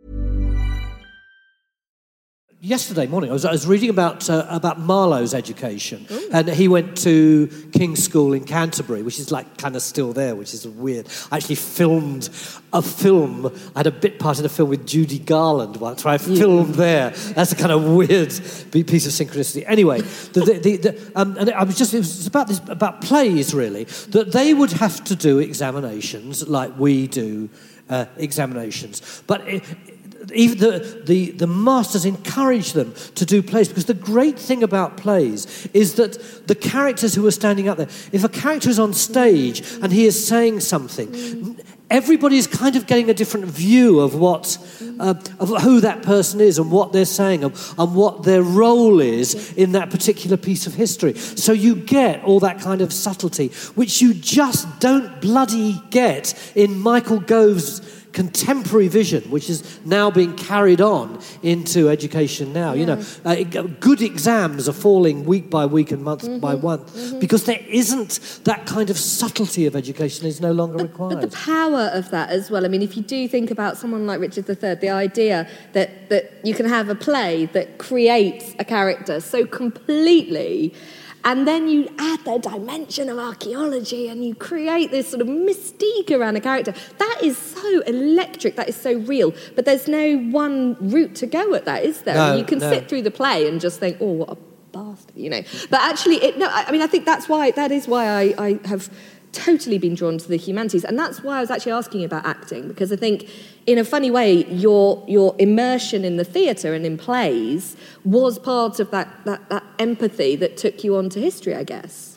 Yesterday morning, I was, I was reading about uh, about Marlowe's education, Ooh. and he went to King's School in Canterbury, which is like kind of still there, which is weird. I actually filmed a film. I had a bit part in a film with Judy Garland once, where I filmed mm. there. That's a kind of weird piece of synchronicity. Anyway, the, the, the, the, um, and I was just it was about this about plays really that they would have to do examinations like we do uh, examinations, but. It, Even the, the, the masters encourage them to do plays, because the great thing about plays is that the characters who are standing up there, if a character is on stage and he is saying something, everybody is kind of getting a different view of what, uh, of who that person is and what they're saying and, and what their role is in that particular piece of history. So you get all that kind of subtlety, which you just don't bloody get in Michael Gove's contemporary vision, which is now being carried on into education now. Yeah. You know, uh, good exams are falling week by week and month mm-hmm. by month mm-hmm. because there isn't that kind of subtlety of education is no longer but, required. But the power of that as well. I mean, if you do think about someone like Richard the Third, the idea that, that you can have a play that creates a character so completely, and then you add the dimension of archaeology and you create this sort of mystique around a character. That is so electric, that is so real. But there's no one route to go at that, is there? No, you can no. sit through the play and just think, oh, what a bastard, you know. But actually, it, no, I mean, I think that's why, that is why I, I have totally been drawn to the humanities. And that's why I was actually asking about acting, because I think, in a funny way, your your immersion in the theatre and in plays was part of that, that, that empathy that took you on to history, I guess.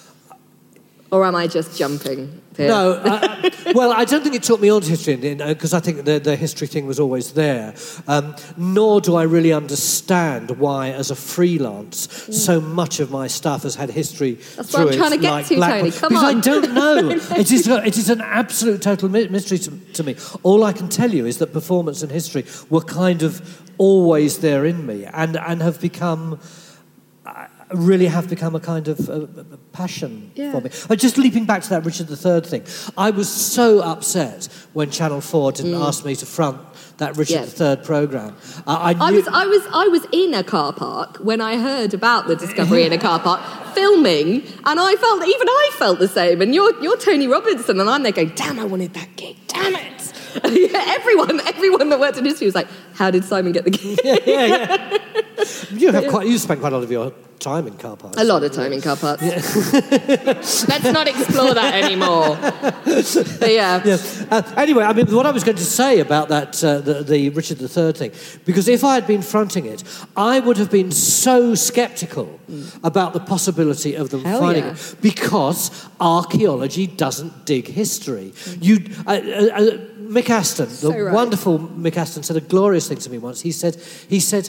Or am I just jumping here? No, uh, well, I don't think it took me on to history, because I think the, the history thing was always there. Um, nor do I really understand why, as a freelance, mm. so much of my stuff has had history That's through what I'm trying it, to get like to, Black Tony. Book. Come because on. I don't know. it, is, it is an absolute total mystery to, to me. All I can tell you is that performance and history were kind of always there in me, and, and have become... Uh, really have become a kind of uh, passion yeah. for me. Uh, just leaping back to that Richard the Third thing, I was so upset when Channel four didn't mm. ask me to front that Richard yes. the Third programme. Uh, I, knew... I was, I was, I was in a car park when I heard about the discovery in a car park, filming, and I felt, even I felt the same. And you're, you're Tony Robinson, and I'm there going, damn, I wanted that gig, damn it. everyone, everyone that worked in history was like, how did Simon get the gig? yeah, yeah, yeah. You have quite, you spent quite a lot of your time in car parks. A lot of time in car parks. Yeah. Let's not explore that anymore. But yeah. yeah. Uh, anyway, I mean, what I was going to say about that, uh, the, the Richard the Third thing, because if I had been fronting it, I would have been so sceptical mm. about the possibility of them Hell finding yeah. it, because archaeology doesn't dig history. Mm. You. Uh, uh, uh, Mick Aston, so the right. wonderful Mick Aston, said a glorious thing to me once. He said, he said,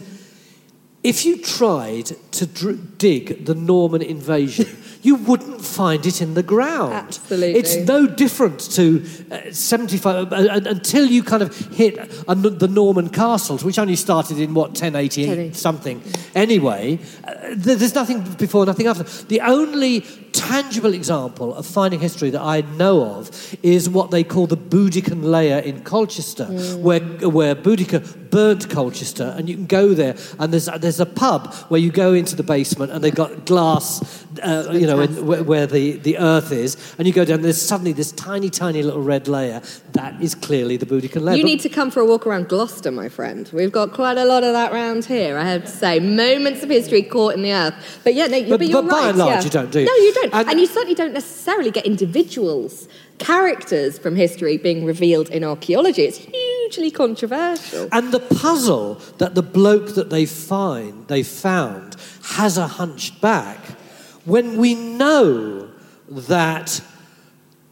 if you tried to dr- dig the Norman invasion, you wouldn't find it in the ground. Absolutely. It's no different to uh, seventy-five, uh, until you kind of hit uh, the Norman castles, which only started in, what, ten eighty something. Anyway, uh, there's nothing before, nothing after. The only tangible example of finding history that I know of is what they call the Boudicca layer in Colchester, mm. where where Boudicca burnt Colchester, and you can go there, and there's there's a pub where you go into the basement, and they've got glass, uh, you know, in, where, where the, the earth is, and you go down, and there's suddenly this tiny, tiny little red layer. That is clearly the Boudicca layer. You but, need to come for a walk around Gloucester, my friend. We've got quite a lot of that round here, I have to say. Moments of history caught in the earth. But yeah, no, but, but you're but by right. and large, yeah. you don't, do you? No, you don't. And, and you certainly don't necessarily get individuals, characters from history being revealed in archaeology. It's hugely controversial. And the puzzle that the bloke that they find, they found, has a hunched back, when we know that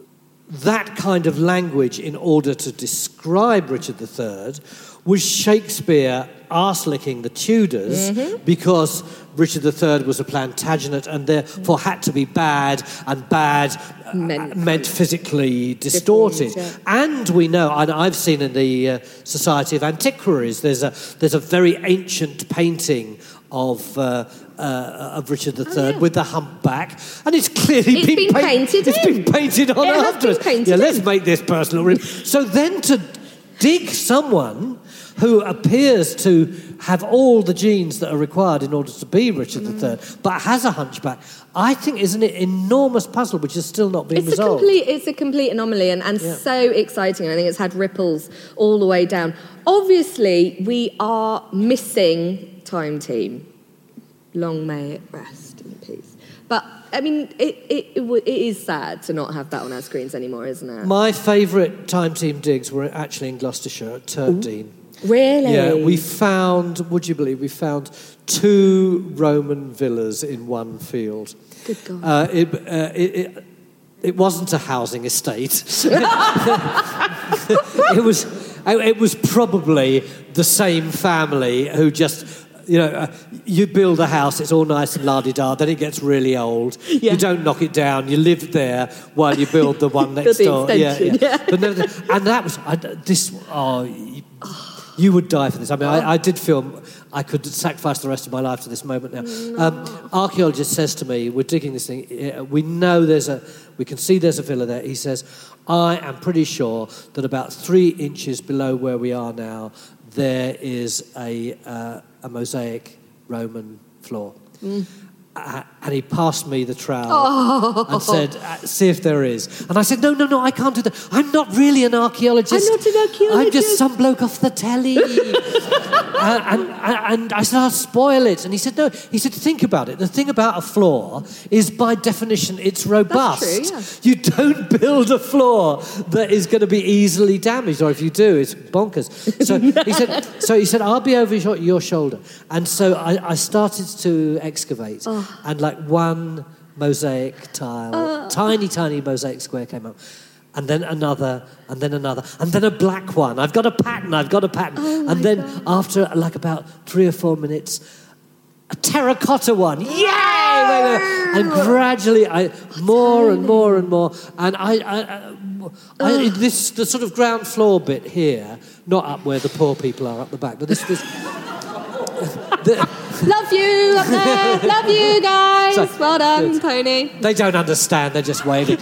that kind of language in order to describe Richard the Third was Shakespeare arse-licking the Tudors mm-hmm. because Richard the Third was a Plantagenet and therefore had to be bad, and bad meant, uh, meant physically distorted. Yeah. And we know, and I've seen in the uh, Society of Antiquaries, there's a there's a very ancient painting of uh, uh, of Richard the Third oh, yeah. with the humpback, and it's clearly it's been, been paint- painted. It's in. been painted on it afterwards. Has been painted yeah, let's in. make this personal. So then to dig someone who appears to have all the genes that are required in order to be Richard mm. the Third, but has a hunchback, I think is an enormous puzzle which is still not being it's resolved. A complete, it's a complete anomaly and, and yeah. so exciting. I think it's had ripples all the way down. Obviously, we are missing Time Team. Long may it rest in peace. But, I mean, it, it, it, it is sad to not have that on our screens anymore, isn't it? My favourite Time Team digs were actually in Gloucestershire at Turkdean. Really? Yeah, we found, would you believe, we found two Roman villas in one field. Good God. Uh, it, uh, it, it, it wasn't a housing estate. it was, it was probably the same family who just... You know, uh, you build a house, it's all nice and la-di-da, then it gets really old. Yeah. You don't knock it down, you live there while you build the one next the door. Yeah, yeah. yeah. But no, and that was, I, this, oh, you, you would die for this. I mean, I, I did feel I could sacrifice the rest of my life to this moment now. No. Um, archaeologist says to me, we're digging this thing, we know there's a, we can see there's a villa there. He says, I am pretty sure that about three inches below where we are now, there is a uh, a mosaic Roman floor. Mm. Uh, and he passed me the trowel oh. and said, uh, see if there is. And I said, no, no, no, I can't do that. I'm not really an archaeologist. I'm not an archaeologist. I'm just some bloke off the telly. uh, and, and, and I said, I'll spoil it. And he said, no. He said, think about it. The thing about a floor is, by definition, it's robust. That's true, yeah. You don't build a floor that is going to be easily damaged, or if you do, it's bonkers. So he said, so he said, I'll be over your, your shoulder. And so I, I started to excavate. Oh. And like one mosaic tile, uh, tiny, tiny mosaic square came up. And then another, and then another, and then a black one. I've got a pattern, I've got a pattern. Oh and then God. after like about three or four minutes, a terracotta one. Yay! And gradually, I more and more and more. And I, I, I, I this the sort of ground floor bit here, not up where the poor people are, up the back, but this this. the, Love you up there. Love you guys. So, well done, Tony. They don't understand. They're just waiting.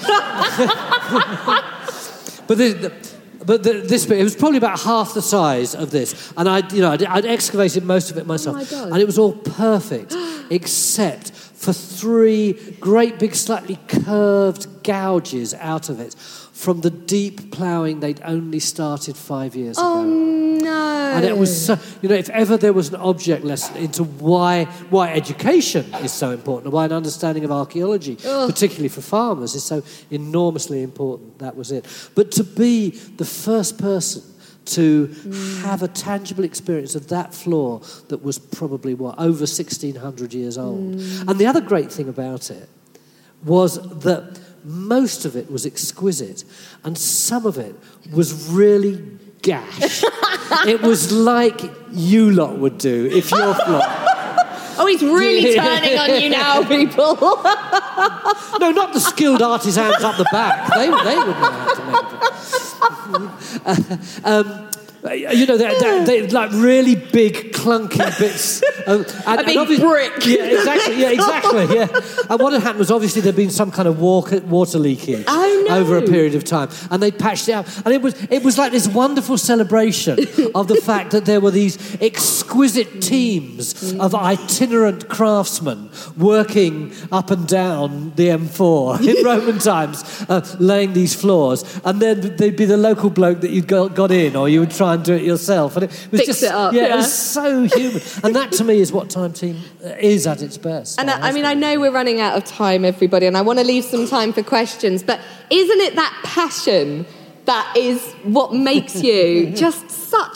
but the, the, but the, this bit, it was probably about half the size of this, and I, you know, I'd, I'd excavated most of it myself, oh my God. and it was all perfect, except for three great big, slightly curved gouges out of it from the deep ploughing they'd only started five years oh, ago. Oh, no. And it was, so, you know, if ever there was an object lesson into why why education is so important, and why an understanding of archaeology, Ugh. particularly for farmers, is so enormously important, that was it. But to be the first person to mm. have a tangible experience of that floor that was probably, what, over sixteen hundred years old. Mm. And the other great thing about it was that most of it was exquisite, and some of it was really gash. It was like you lot would do if your floor... Oh, he's really turning on you now, people. No, not the skilled artisans up the back. They, they would know how to make it. Uh, um, you know, they're, they're, they're like really big, clunky bits. Um, and, a big and brick. Yeah, exactly. Yeah, exactly. Yeah. And what had happened was obviously there'd been some kind of water, water leakage oh, no. over a period of time, and they patched it out. And it was it was like this wonderful celebration of the fact that there were these exquisite teams of itinerant craftsmen working up and down the M four in Roman times, uh, laying these floors, and then they'd be the local bloke that you got, got in, or you would try and do it yourself, and it was Fix just it up, yeah, yeah, it was so human, and that to me is what Time Team is at its best. And I, I mean, I know we're running out of time, everybody, and I want to leave some time for questions, but isn't it that passion that is what makes you just such a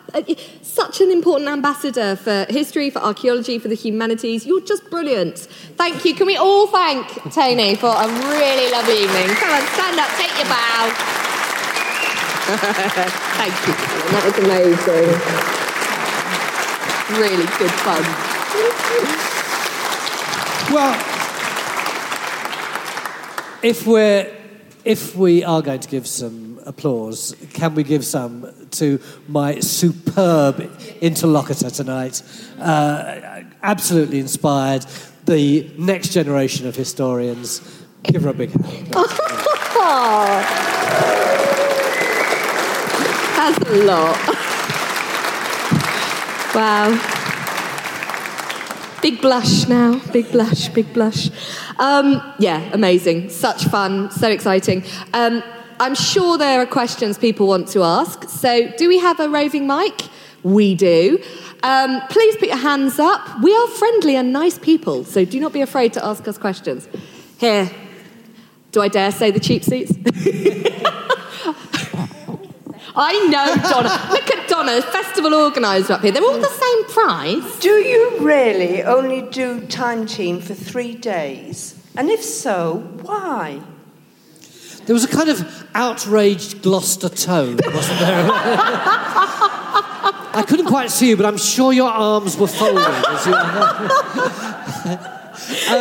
such an important ambassador for history, for archaeology, for the humanities. You're just brilliant. Thank you. Can we all thank Tony for a really lovely evening? Come on, stand up, take your bow. Thank you. That was amazing. Really good fun. Well, if we're if we are going to give some applause, can we give some to my superb interlocutor tonight? Uh, absolutely inspired the next generation of historians. Give her a big hand. That's a lot. Wow. Big blush now. Big blush, big blush. Um, yeah, amazing. Such fun. So exciting. Um, I'm sure there are questions people want to ask. So do we have a roving mic? We do. Um, please put your hands up. We are friendly and nice people, so do not be afraid to ask us questions. Here. Do I dare say the cheap seats? I know Donna. Look at Donna, festival organiser up here. They're all the same price. Do you really only do Time Team for three days? And if so, why? There was a kind of outraged Gloucester tone, wasn't there? I couldn't quite see you, but I'm sure your arms were folded. As you... um,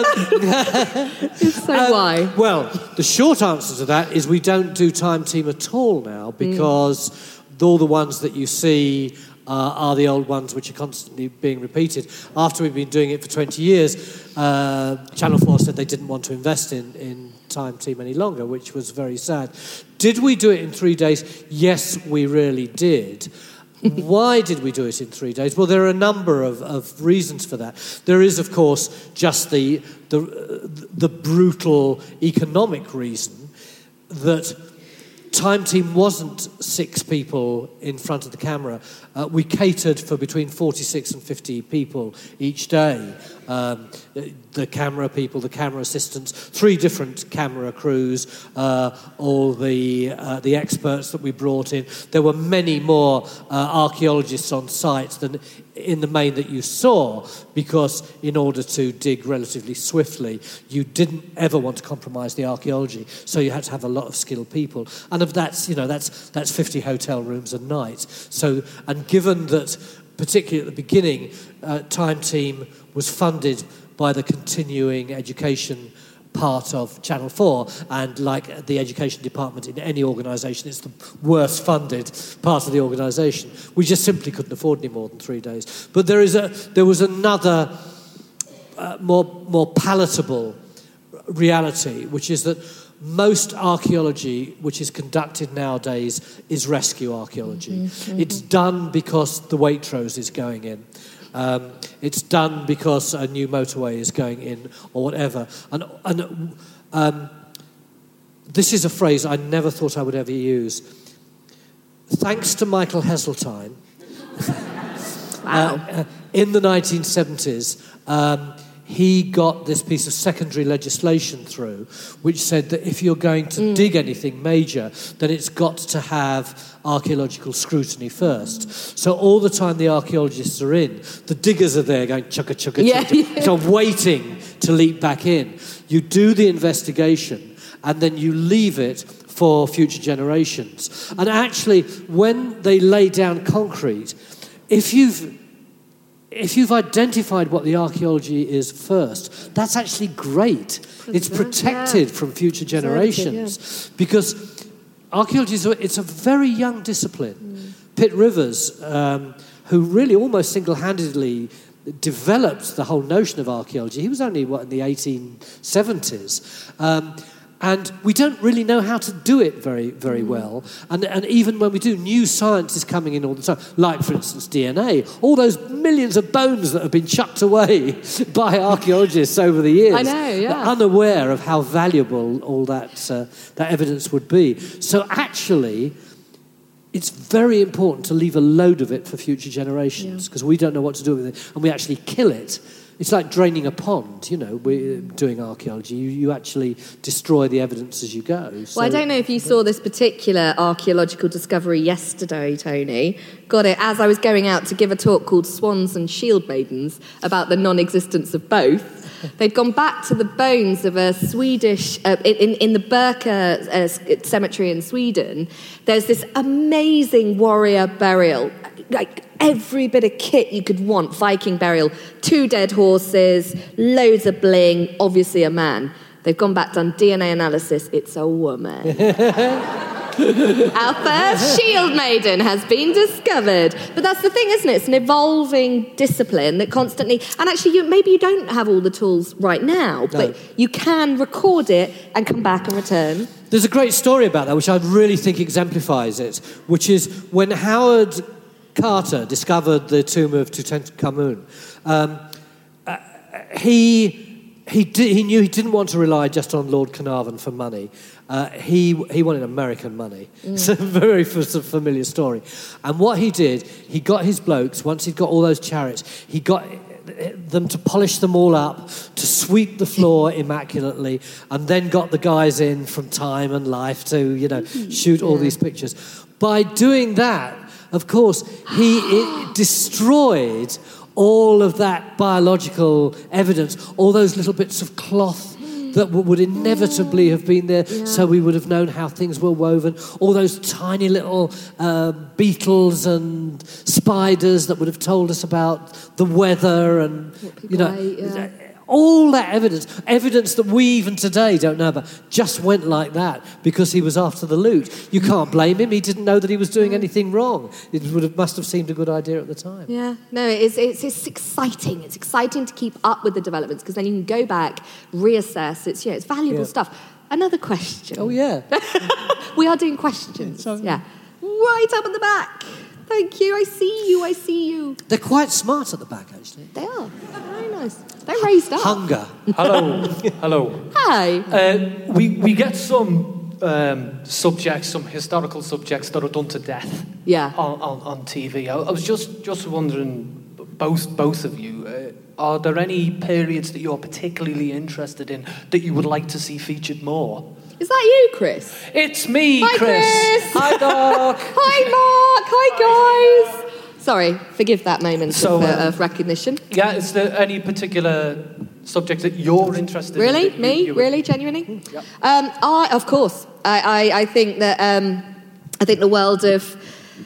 so um, why? Well, the short answer to that is we don't do Time Team at all now because mm. all the ones that you see uh, are the old ones which are constantly being repeated. After we've been doing it for twenty years, uh, Channel four said they didn't want to invest in, in Time Team any longer, which was very sad. Did we do it in three days? Yes, we really did. Why did we do it in three days? Well, there are a number of, of reasons for that. There is, of course, just the, the, the brutal economic reason that Time Team wasn't six people in front of the camera. Uh, we catered for between forty-six and fifty people each day. Um, the camera people, the camera assistants, three different camera crews, uh, all the uh, the experts that we brought in. There were many more uh, archaeologists on site than in the main that you saw, because in order to dig relatively swiftly, you didn't ever want to compromise the archaeology, so you had to have a lot of skilled people. And of that's, you know, that's that's fifty hotel rooms a night. So, and given that, particularly at the beginning, uh, Time Team was funded by the continuing education part of Channel four, and like the education department in any organisation, it's the worst funded part of the organisation. We just simply couldn't afford any more than three days. But there is a there was another uh, more more palatable reality, which is that most archaeology which is conducted nowadays is rescue archaeology. Mm-hmm, mm-hmm. It's done because the Waitrose is going in. Um, it's done because a new motorway is going in or whatever. And, and um, this is a phrase I never thought I would ever use. Thanks to Michael Heseltine, wow. uh, in the nineteen seventies, um, he got this piece of secondary legislation through which said that if you're going to mm. dig anything major, then it's got to have archaeological scrutiny first. So all the time the archaeologists are in, the diggers are there going chugga chugga yeah, chugga, yeah. so waiting to leap back in. You do the investigation and then you leave it for future generations. And actually, when they lay down concrete, if you've If you've identified what the archaeology is first, that's actually great. It's protected yeah. from future generations. Yeah. Because archaeology is a, it's a very young discipline. Mm. Pitt Rivers, um, who really almost single-handedly developed the whole notion of archaeology, he was only, what, in the eighteen seventies. Um, And we don't really know how to do it very, very mm. well. And, and even when we do, new science is coming in all the time. Like, for instance, D N A. All those millions of bones that have been chucked away by archaeologists over the years. I know, yeah. Unaware of how valuable all that, uh, that evidence would be. So actually, it's very important to leave a load of it for future generations, because yeah. we don't know what to do with it. And we actually kill it It's like draining a pond, you know, we're doing archaeology. You, you actually destroy the evidence as you go. So, well, I don't know if you saw this particular archaeological discovery yesterday, Tony. Got it, as I was going out to give a talk called Swans and Shield Maidens about the non-existence of both. They'd gone back to the bones of a Swedish, uh, in, in the Birka uh, cemetery in Sweden. There's this amazing warrior burial, like every bit of kit you could want, Viking burial, two dead horses, loads of bling, obviously a man. They've gone back, done D N A analysis, it's a woman. Our first shield maiden has been discovered. But that's the thing, isn't it? It's an evolving discipline that constantly... And actually, you, maybe you don't have all the tools right now, no. but you can record it and come back and return. There's a great story about that, which I really think exemplifies it, which is when Howard Carter discovered the tomb of Tutankhamun, um, uh, he... He, did, he knew he didn't want to rely just on Lord Carnarvon for money. Uh, he he wanted American money. Mm. It's a very f- familiar story. And what he did, he got his blokes, once he'd got all those chariots, he got them to polish them all up, to sweep the floor immaculately, and then got the guys in from Time and Life to, you know, shoot all yeah. these pictures. By doing that, of course, he it destroyed all of that biological evidence, all those little bits of cloth that w- would inevitably have been there, yeah. so we would have known how things were woven, all those tiny little uh, beetles and spiders that would have told us about the weather and, you know, ate, yeah. all that evidence, evidence that we even today don't know about, just went like that because he was after the loot. You can't blame him. He didn't know that he was doing anything wrong. It would have, must have seemed a good idea at the time. Yeah, no, it's, it's, it's exciting. It's exciting to keep up with the developments because then you can go back, reassess. It's, yeah, it's valuable yeah. stuff. Another question. Oh, yeah. We are doing questions. Yeah, yeah. Right up at the back. Thank you. I see you. I see you. They're quite smart at the back, actually. They are. Very nice. They're raised up. Hunger. Hello. Hello. Hi. Uh, we, we get some um, subjects, some historical subjects that are done to death yeah. on, on, on T V. I, I was just, just wondering, both, both of you, uh, are there any periods that you're particularly interested in that you would like to see featured more? Is that you, Chris? It's me, Hi, Chris. Chris. Hi, Doc. Hi, Mark. Hi, guys. Sorry, forgive that moment so, of, uh, uh, of recognition. Yeah, is there any particular subject that you're interested really? in? Really? Me? You, you really? Genuinely? Yep. Um, I, of course. I, I, I think that um, I think the world of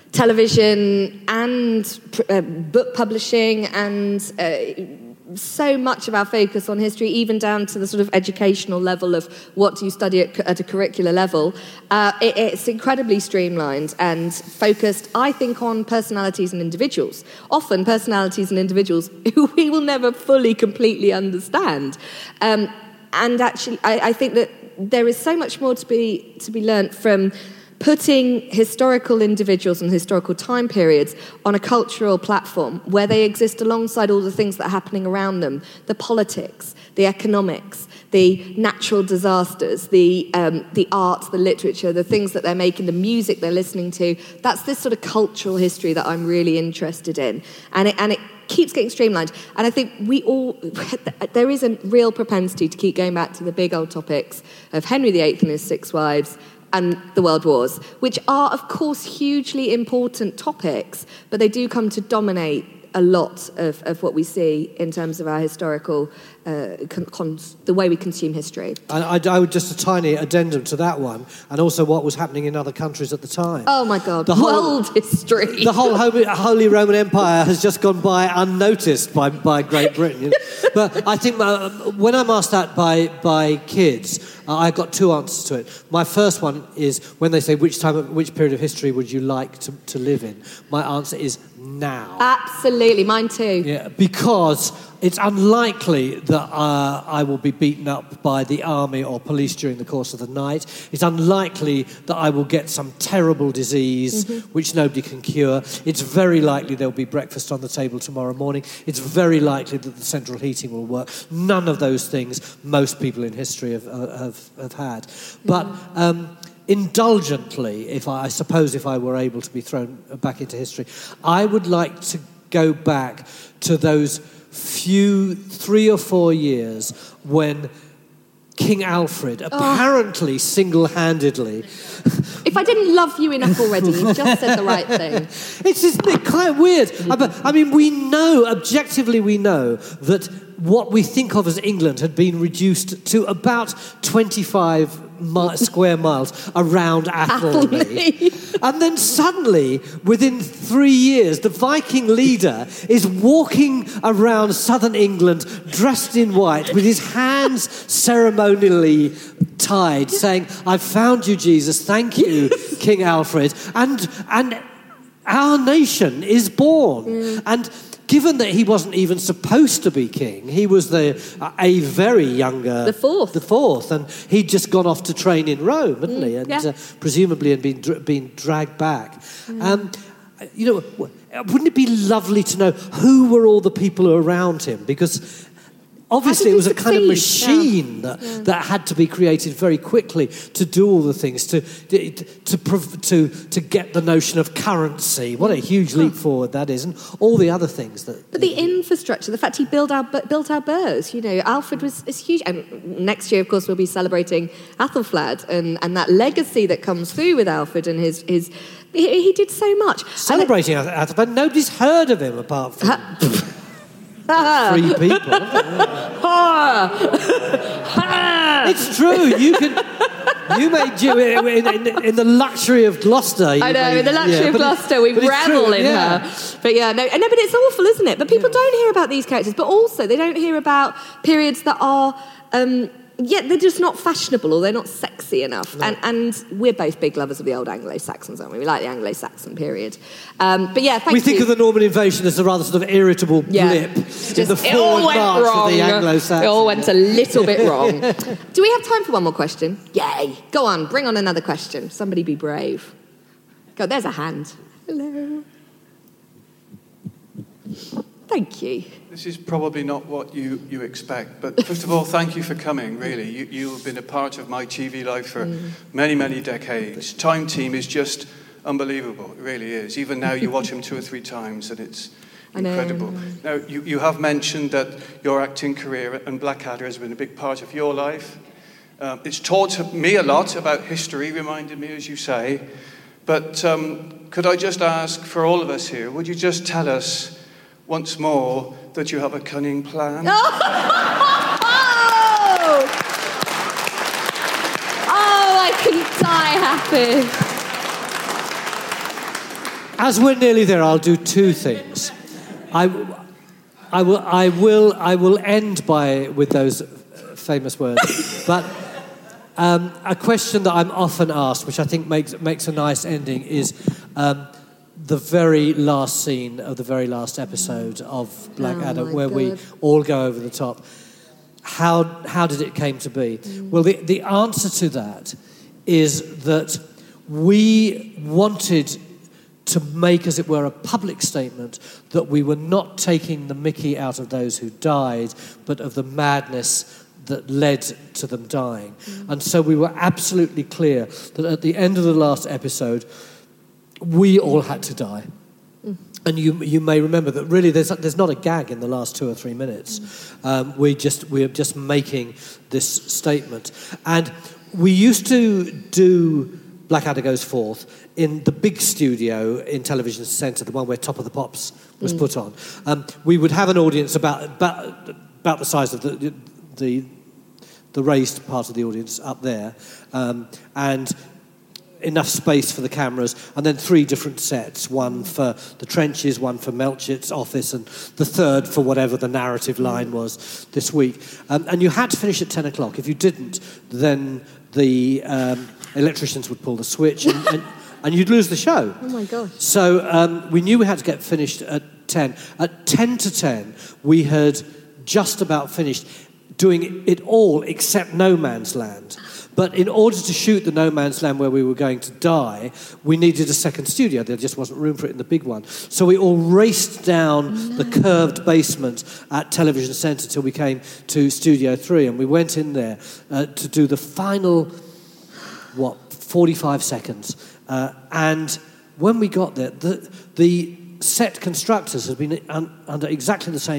television and uh, book publishing and uh, so much of our focus on history, even down to the sort of educational level of what do you study at, at a curricular level, uh, it, it's incredibly streamlined and focused, I think, on personalities and individuals. Often personalities and individuals who we will never fully, completely understand. Um, and actually, I, I think that there is so much more to be to be learnt from putting historical individuals and historical time periods on a cultural platform where they exist alongside all the things that are happening around them, the politics, the economics, the natural disasters, the um, the art, the literature, the things that they're making, the music they're listening to. That's this sort of cultural history that I'm really interested in. And it, and it keeps getting streamlined. And I think we all, there is a real propensity to keep going back to the big old topics of Henry the Eighth and his six wives, and the World Wars, which are, of course, hugely important topics, but they do come to dominate a lot of, of what we see in terms of our historical, uh, con- con- the way we consume history. I, I, I would just a tiny addendum to that one, and also what was happening in other countries at the time. Oh my God, the whole, world history. The whole Holy, Holy Roman Empire has just gone by unnoticed by, by Great Britain. You know? But I think uh, when I'm asked that by, by kids, uh, I've got two answers to it. My first one is when they say, which time, of, which period of history would you like to, to live in? My answer is now. Absolutely, mine too. Yeah, because it's unlikely that uh, I will be beaten up by the army or police during the course of the night. It's unlikely that I will get some terrible disease mm-hmm. which nobody can cure. It's very likely there'll be breakfast on the table tomorrow morning. It's very likely that the central heating will work. None of those things most people in history have, uh, have, have had. But mm-hmm. um, indulgently, if I, I suppose if I were able to be thrown back into history, I would like to go back to those few, three or four years when King Alfred, apparently oh. single-handedly... If I didn't love you enough already, you just said the right thing. It's isn't it quite weird? I mean, we know, objectively we know, that what we think of as England had been reduced to about twenty-five mi- square miles around Athelney. And then suddenly, within three years, the Viking leader is walking around southern England dressed in white with his hands ceremonially tied, saying, "I've found you, Jesus. Thank you, King Alfred." And and our nation is born. Mm. And given that he wasn't even supposed to be king, he was the uh, a very younger... The fourth. The fourth. And he'd just gone off to train in Rome, hadn't mm, he? And yeah. uh, presumably had been, dr- been dragged back. Mm. Um, you know, wouldn't it be lovely to know who were all the people around him? Because... obviously, it was a kind of machine yeah. that, yeah. that had to be created very quickly to do all the things, to to to to get the notion of currency. What a huge leap forward that is, and all the other things that. But the infrastructure, the fact he built our built our burghs. You know, Alfred was is huge. And next year, of course, we'll be celebrating Athelflaed and, and that legacy that comes through with Alfred and his his. He, he did so much. Celebrating Athelflaed, nobody's heard of him apart from. Three people. It's true. You can. You made you in, in, in the luxury of Gloucester. I know, made, in the luxury yeah, of Gloucester, we revel true, in yeah. her. But yeah, no, no, but it's awful, isn't it? But people yeah. don't hear about these characters. But also, they don't hear about periods that are. Um, Yeah, they're just not fashionable or they're not sexy enough. No. And and we're both big lovers of the old Anglo-Saxons, aren't we? We like the Anglo-Saxon period. Um, but yeah, thank we you. think of the Norman invasion as a rather sort of irritable yeah. blip just, in the forward march of the Anglo-Saxons. It all went a little bit wrong. Do we have time for one more question? Yay. Go on, bring on another question. Somebody be brave. Go, there's a hand. Hello. Thank you. This is probably not what you, you expect, but first of all, thank you for coming, really. You, you have been a part of my T V life for mm. many, many decades. Time Team is just unbelievable, it really is. Even now, you watch them two or three times, and it's incredible. Now, you, you have mentioned that your acting career and Blackadder has been a big part of your life. Um, it's taught me a lot about history, reminded me, as you say. But um, could I just ask, for all of us here, would you just tell us once more that you have a cunning plan? Oh, oh I can die happy. As we're nearly there, I'll do two things. I, I will, I will, I will end by with those famous words. But um, a question that I'm often asked, which I think makes makes a nice ending, is. Um, the very last scene of the very last episode of Blackadder, oh where God. we all go over the top. How how did it came to be? Mm. Well, the, the answer to that is that we wanted to make, as it were, a public statement that we were not taking the mickey out of those who died, but of the madness that led to them dying. Mm. And so we were absolutely clear that at the end of the last episode, we all had to die. Mm. And you you may remember that really there's there's not a gag in the last two or three minutes. Mm. Um, we just we're just making this statement. And we used to do Blackadder Goes Forth in the big studio in Television Centre, the one where Top of the Pops was mm. put on. Um, we would have an audience about about about the size of the the the raised part of the audience up there, um, and enough space for the cameras, and then three different sets, one for the trenches, one for Melchit's office, and the third for whatever the narrative line was this week. Um, and you had to finish at ten o'clock. If you didn't, then the um, electricians would pull the switch, and, and, and you'd lose the show. Oh my gosh. So um, we knew we had to get finished at ten. At ten to ten, we had just about finished doing it all except No Man's Land. But in order to shoot the No Man's Land where we were going to die, we needed a second studio. There just wasn't room for it in the big one. So we all raced down no. the curved basement at Television Centre till we came to Studio three. And we went in there uh, to do the final, what, forty-five seconds. Uh, and when we got there, the, the set constructors had been un- under exactly the same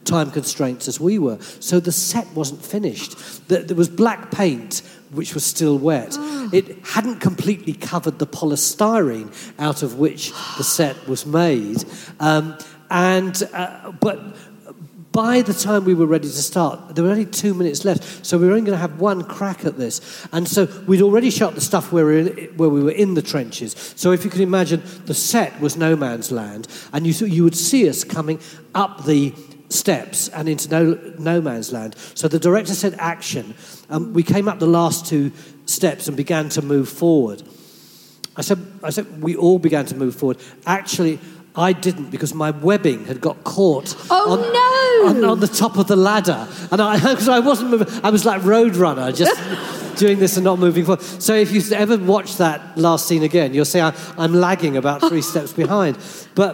time constraints as we were. So the set wasn't finished. There was black paint, which was still wet. Oh. It hadn't completely covered the polystyrene out of which the set was made. Um, and uh, but by the time we were ready to start, there were only two minutes left, so we were only going to have one crack at this. And so we'd already shot the stuff where we were in, where we were in the trenches. So if you can imagine, the set was no man's land, and you you would see us coming up the steps and into no, no man's land. So the director said action. Um, we came up the last two steps and began to move forward. I said, I said, we all began to move forward. Actually, I didn't, because my webbing had got caught oh, on, no. on, on the top of the ladder. And I, because I wasn't moving, I was like Roadrunner, just doing this and not moving forward. So if you ever watch that last scene again, you'll see I, I'm lagging about three steps behind. But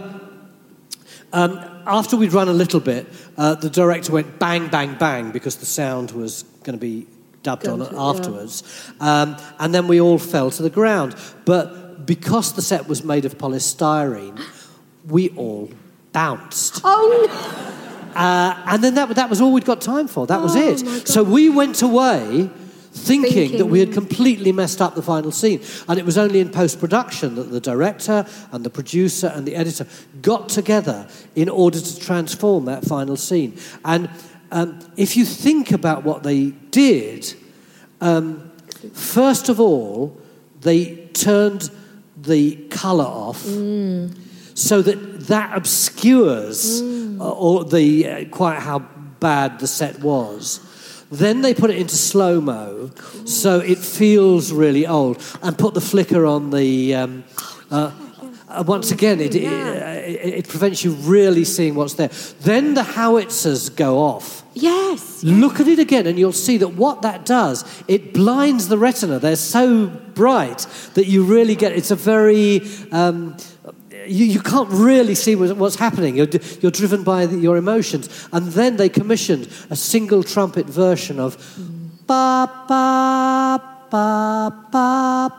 um, after we'd run a little bit, uh, the director went bang, bang, bang, because the sound was going to be dubbed on it, afterwards. Yeah. Um, and then we all fell to the ground. But because the set was made of polystyrene, we all bounced. Oh, no. Uh, and then that, that was all we'd got time for. That oh, was it. So we went away thinking, thinking that we had completely messed up the final scene. And it was only in post-production that the director and the producer and the editor got together in order to transform that final scene. And um, if you think about what they did, um, first of all, they turned the colour off mm. so that that obscures mm. uh, or the uh, quite how bad the set was. Then they put it into slow-mo, cool. so it feels really old, and put the flicker on the... Um, uh, uh, once again, it, yeah. it, it, it prevents you really seeing what's there. Then the howitzers go off. Yes. Look at it again, and you'll see that what that does, it blinds the retina. They're so bright that you really get... It's a very... Um, You, you can't really see what's happening. You're, you're driven by the, your emotions. And then they commissioned a single trumpet version of ba ba ba ba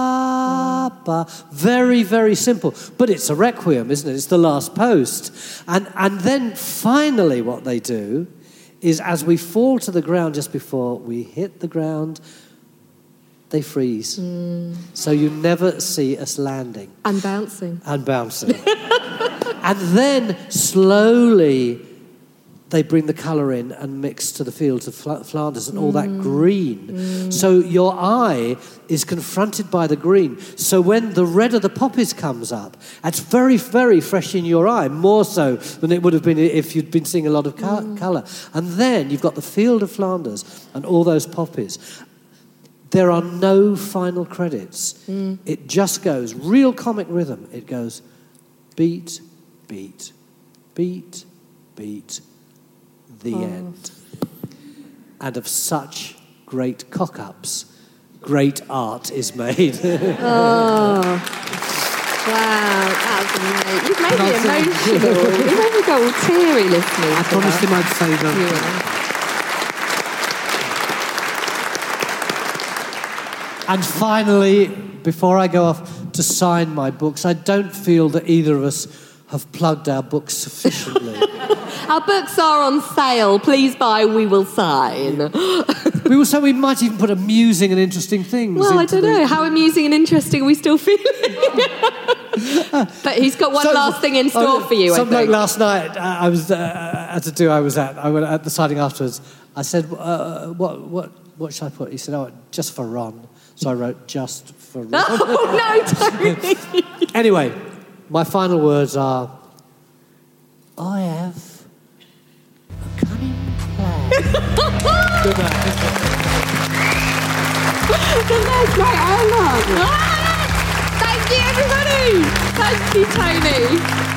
ba ba. Very, very simple. But it's a requiem, isn't it? It's the last post. And and then finally what they do is, as we fall to the ground just before we hit the ground, they freeze. Mm. So you never see us landing. And bouncing. And bouncing. And then slowly they bring the colour in and mix to the fields of Flanders and all mm. that green. Mm. So your eye is confronted by the green. So when the red of the poppies comes up, it's very, very fresh in your eye, more so than it would have been if you'd been seeing a lot of co- mm. colour. And then you've got the field of Flanders and all those poppies. There are no final credits. Mm. It just goes, real comic rhythm. It goes beat, beat, beat, beat, the oh. end. And of such great cock-ups, great art is made. Oh, wow, that was amazing. You've made me emotional. You made me go all teary listening. I promised him I'd say that. Yeah. And finally, before I go off to sign my books, I don't feel that either of us have plugged our books sufficiently. Our books are on sale. Please buy, we will sign. We will say we might even put amusing and interesting things. Well, I don't the... know. How amusing and interesting are we still feeling? But he's got one so, last thing in store uh, for you, I Something think. like last night, uh, I was uh, at a do I was at. I went at the signing afterwards. I said, uh, "What, what, what should I put?" He said, "Oh, just for Ron." So I wrote "just for Ron." Oh no, Tony! Anyway, my final words are: I have a cunning plan. Good night. That's great. I love it. Thank you, everybody. Thank you, Tony.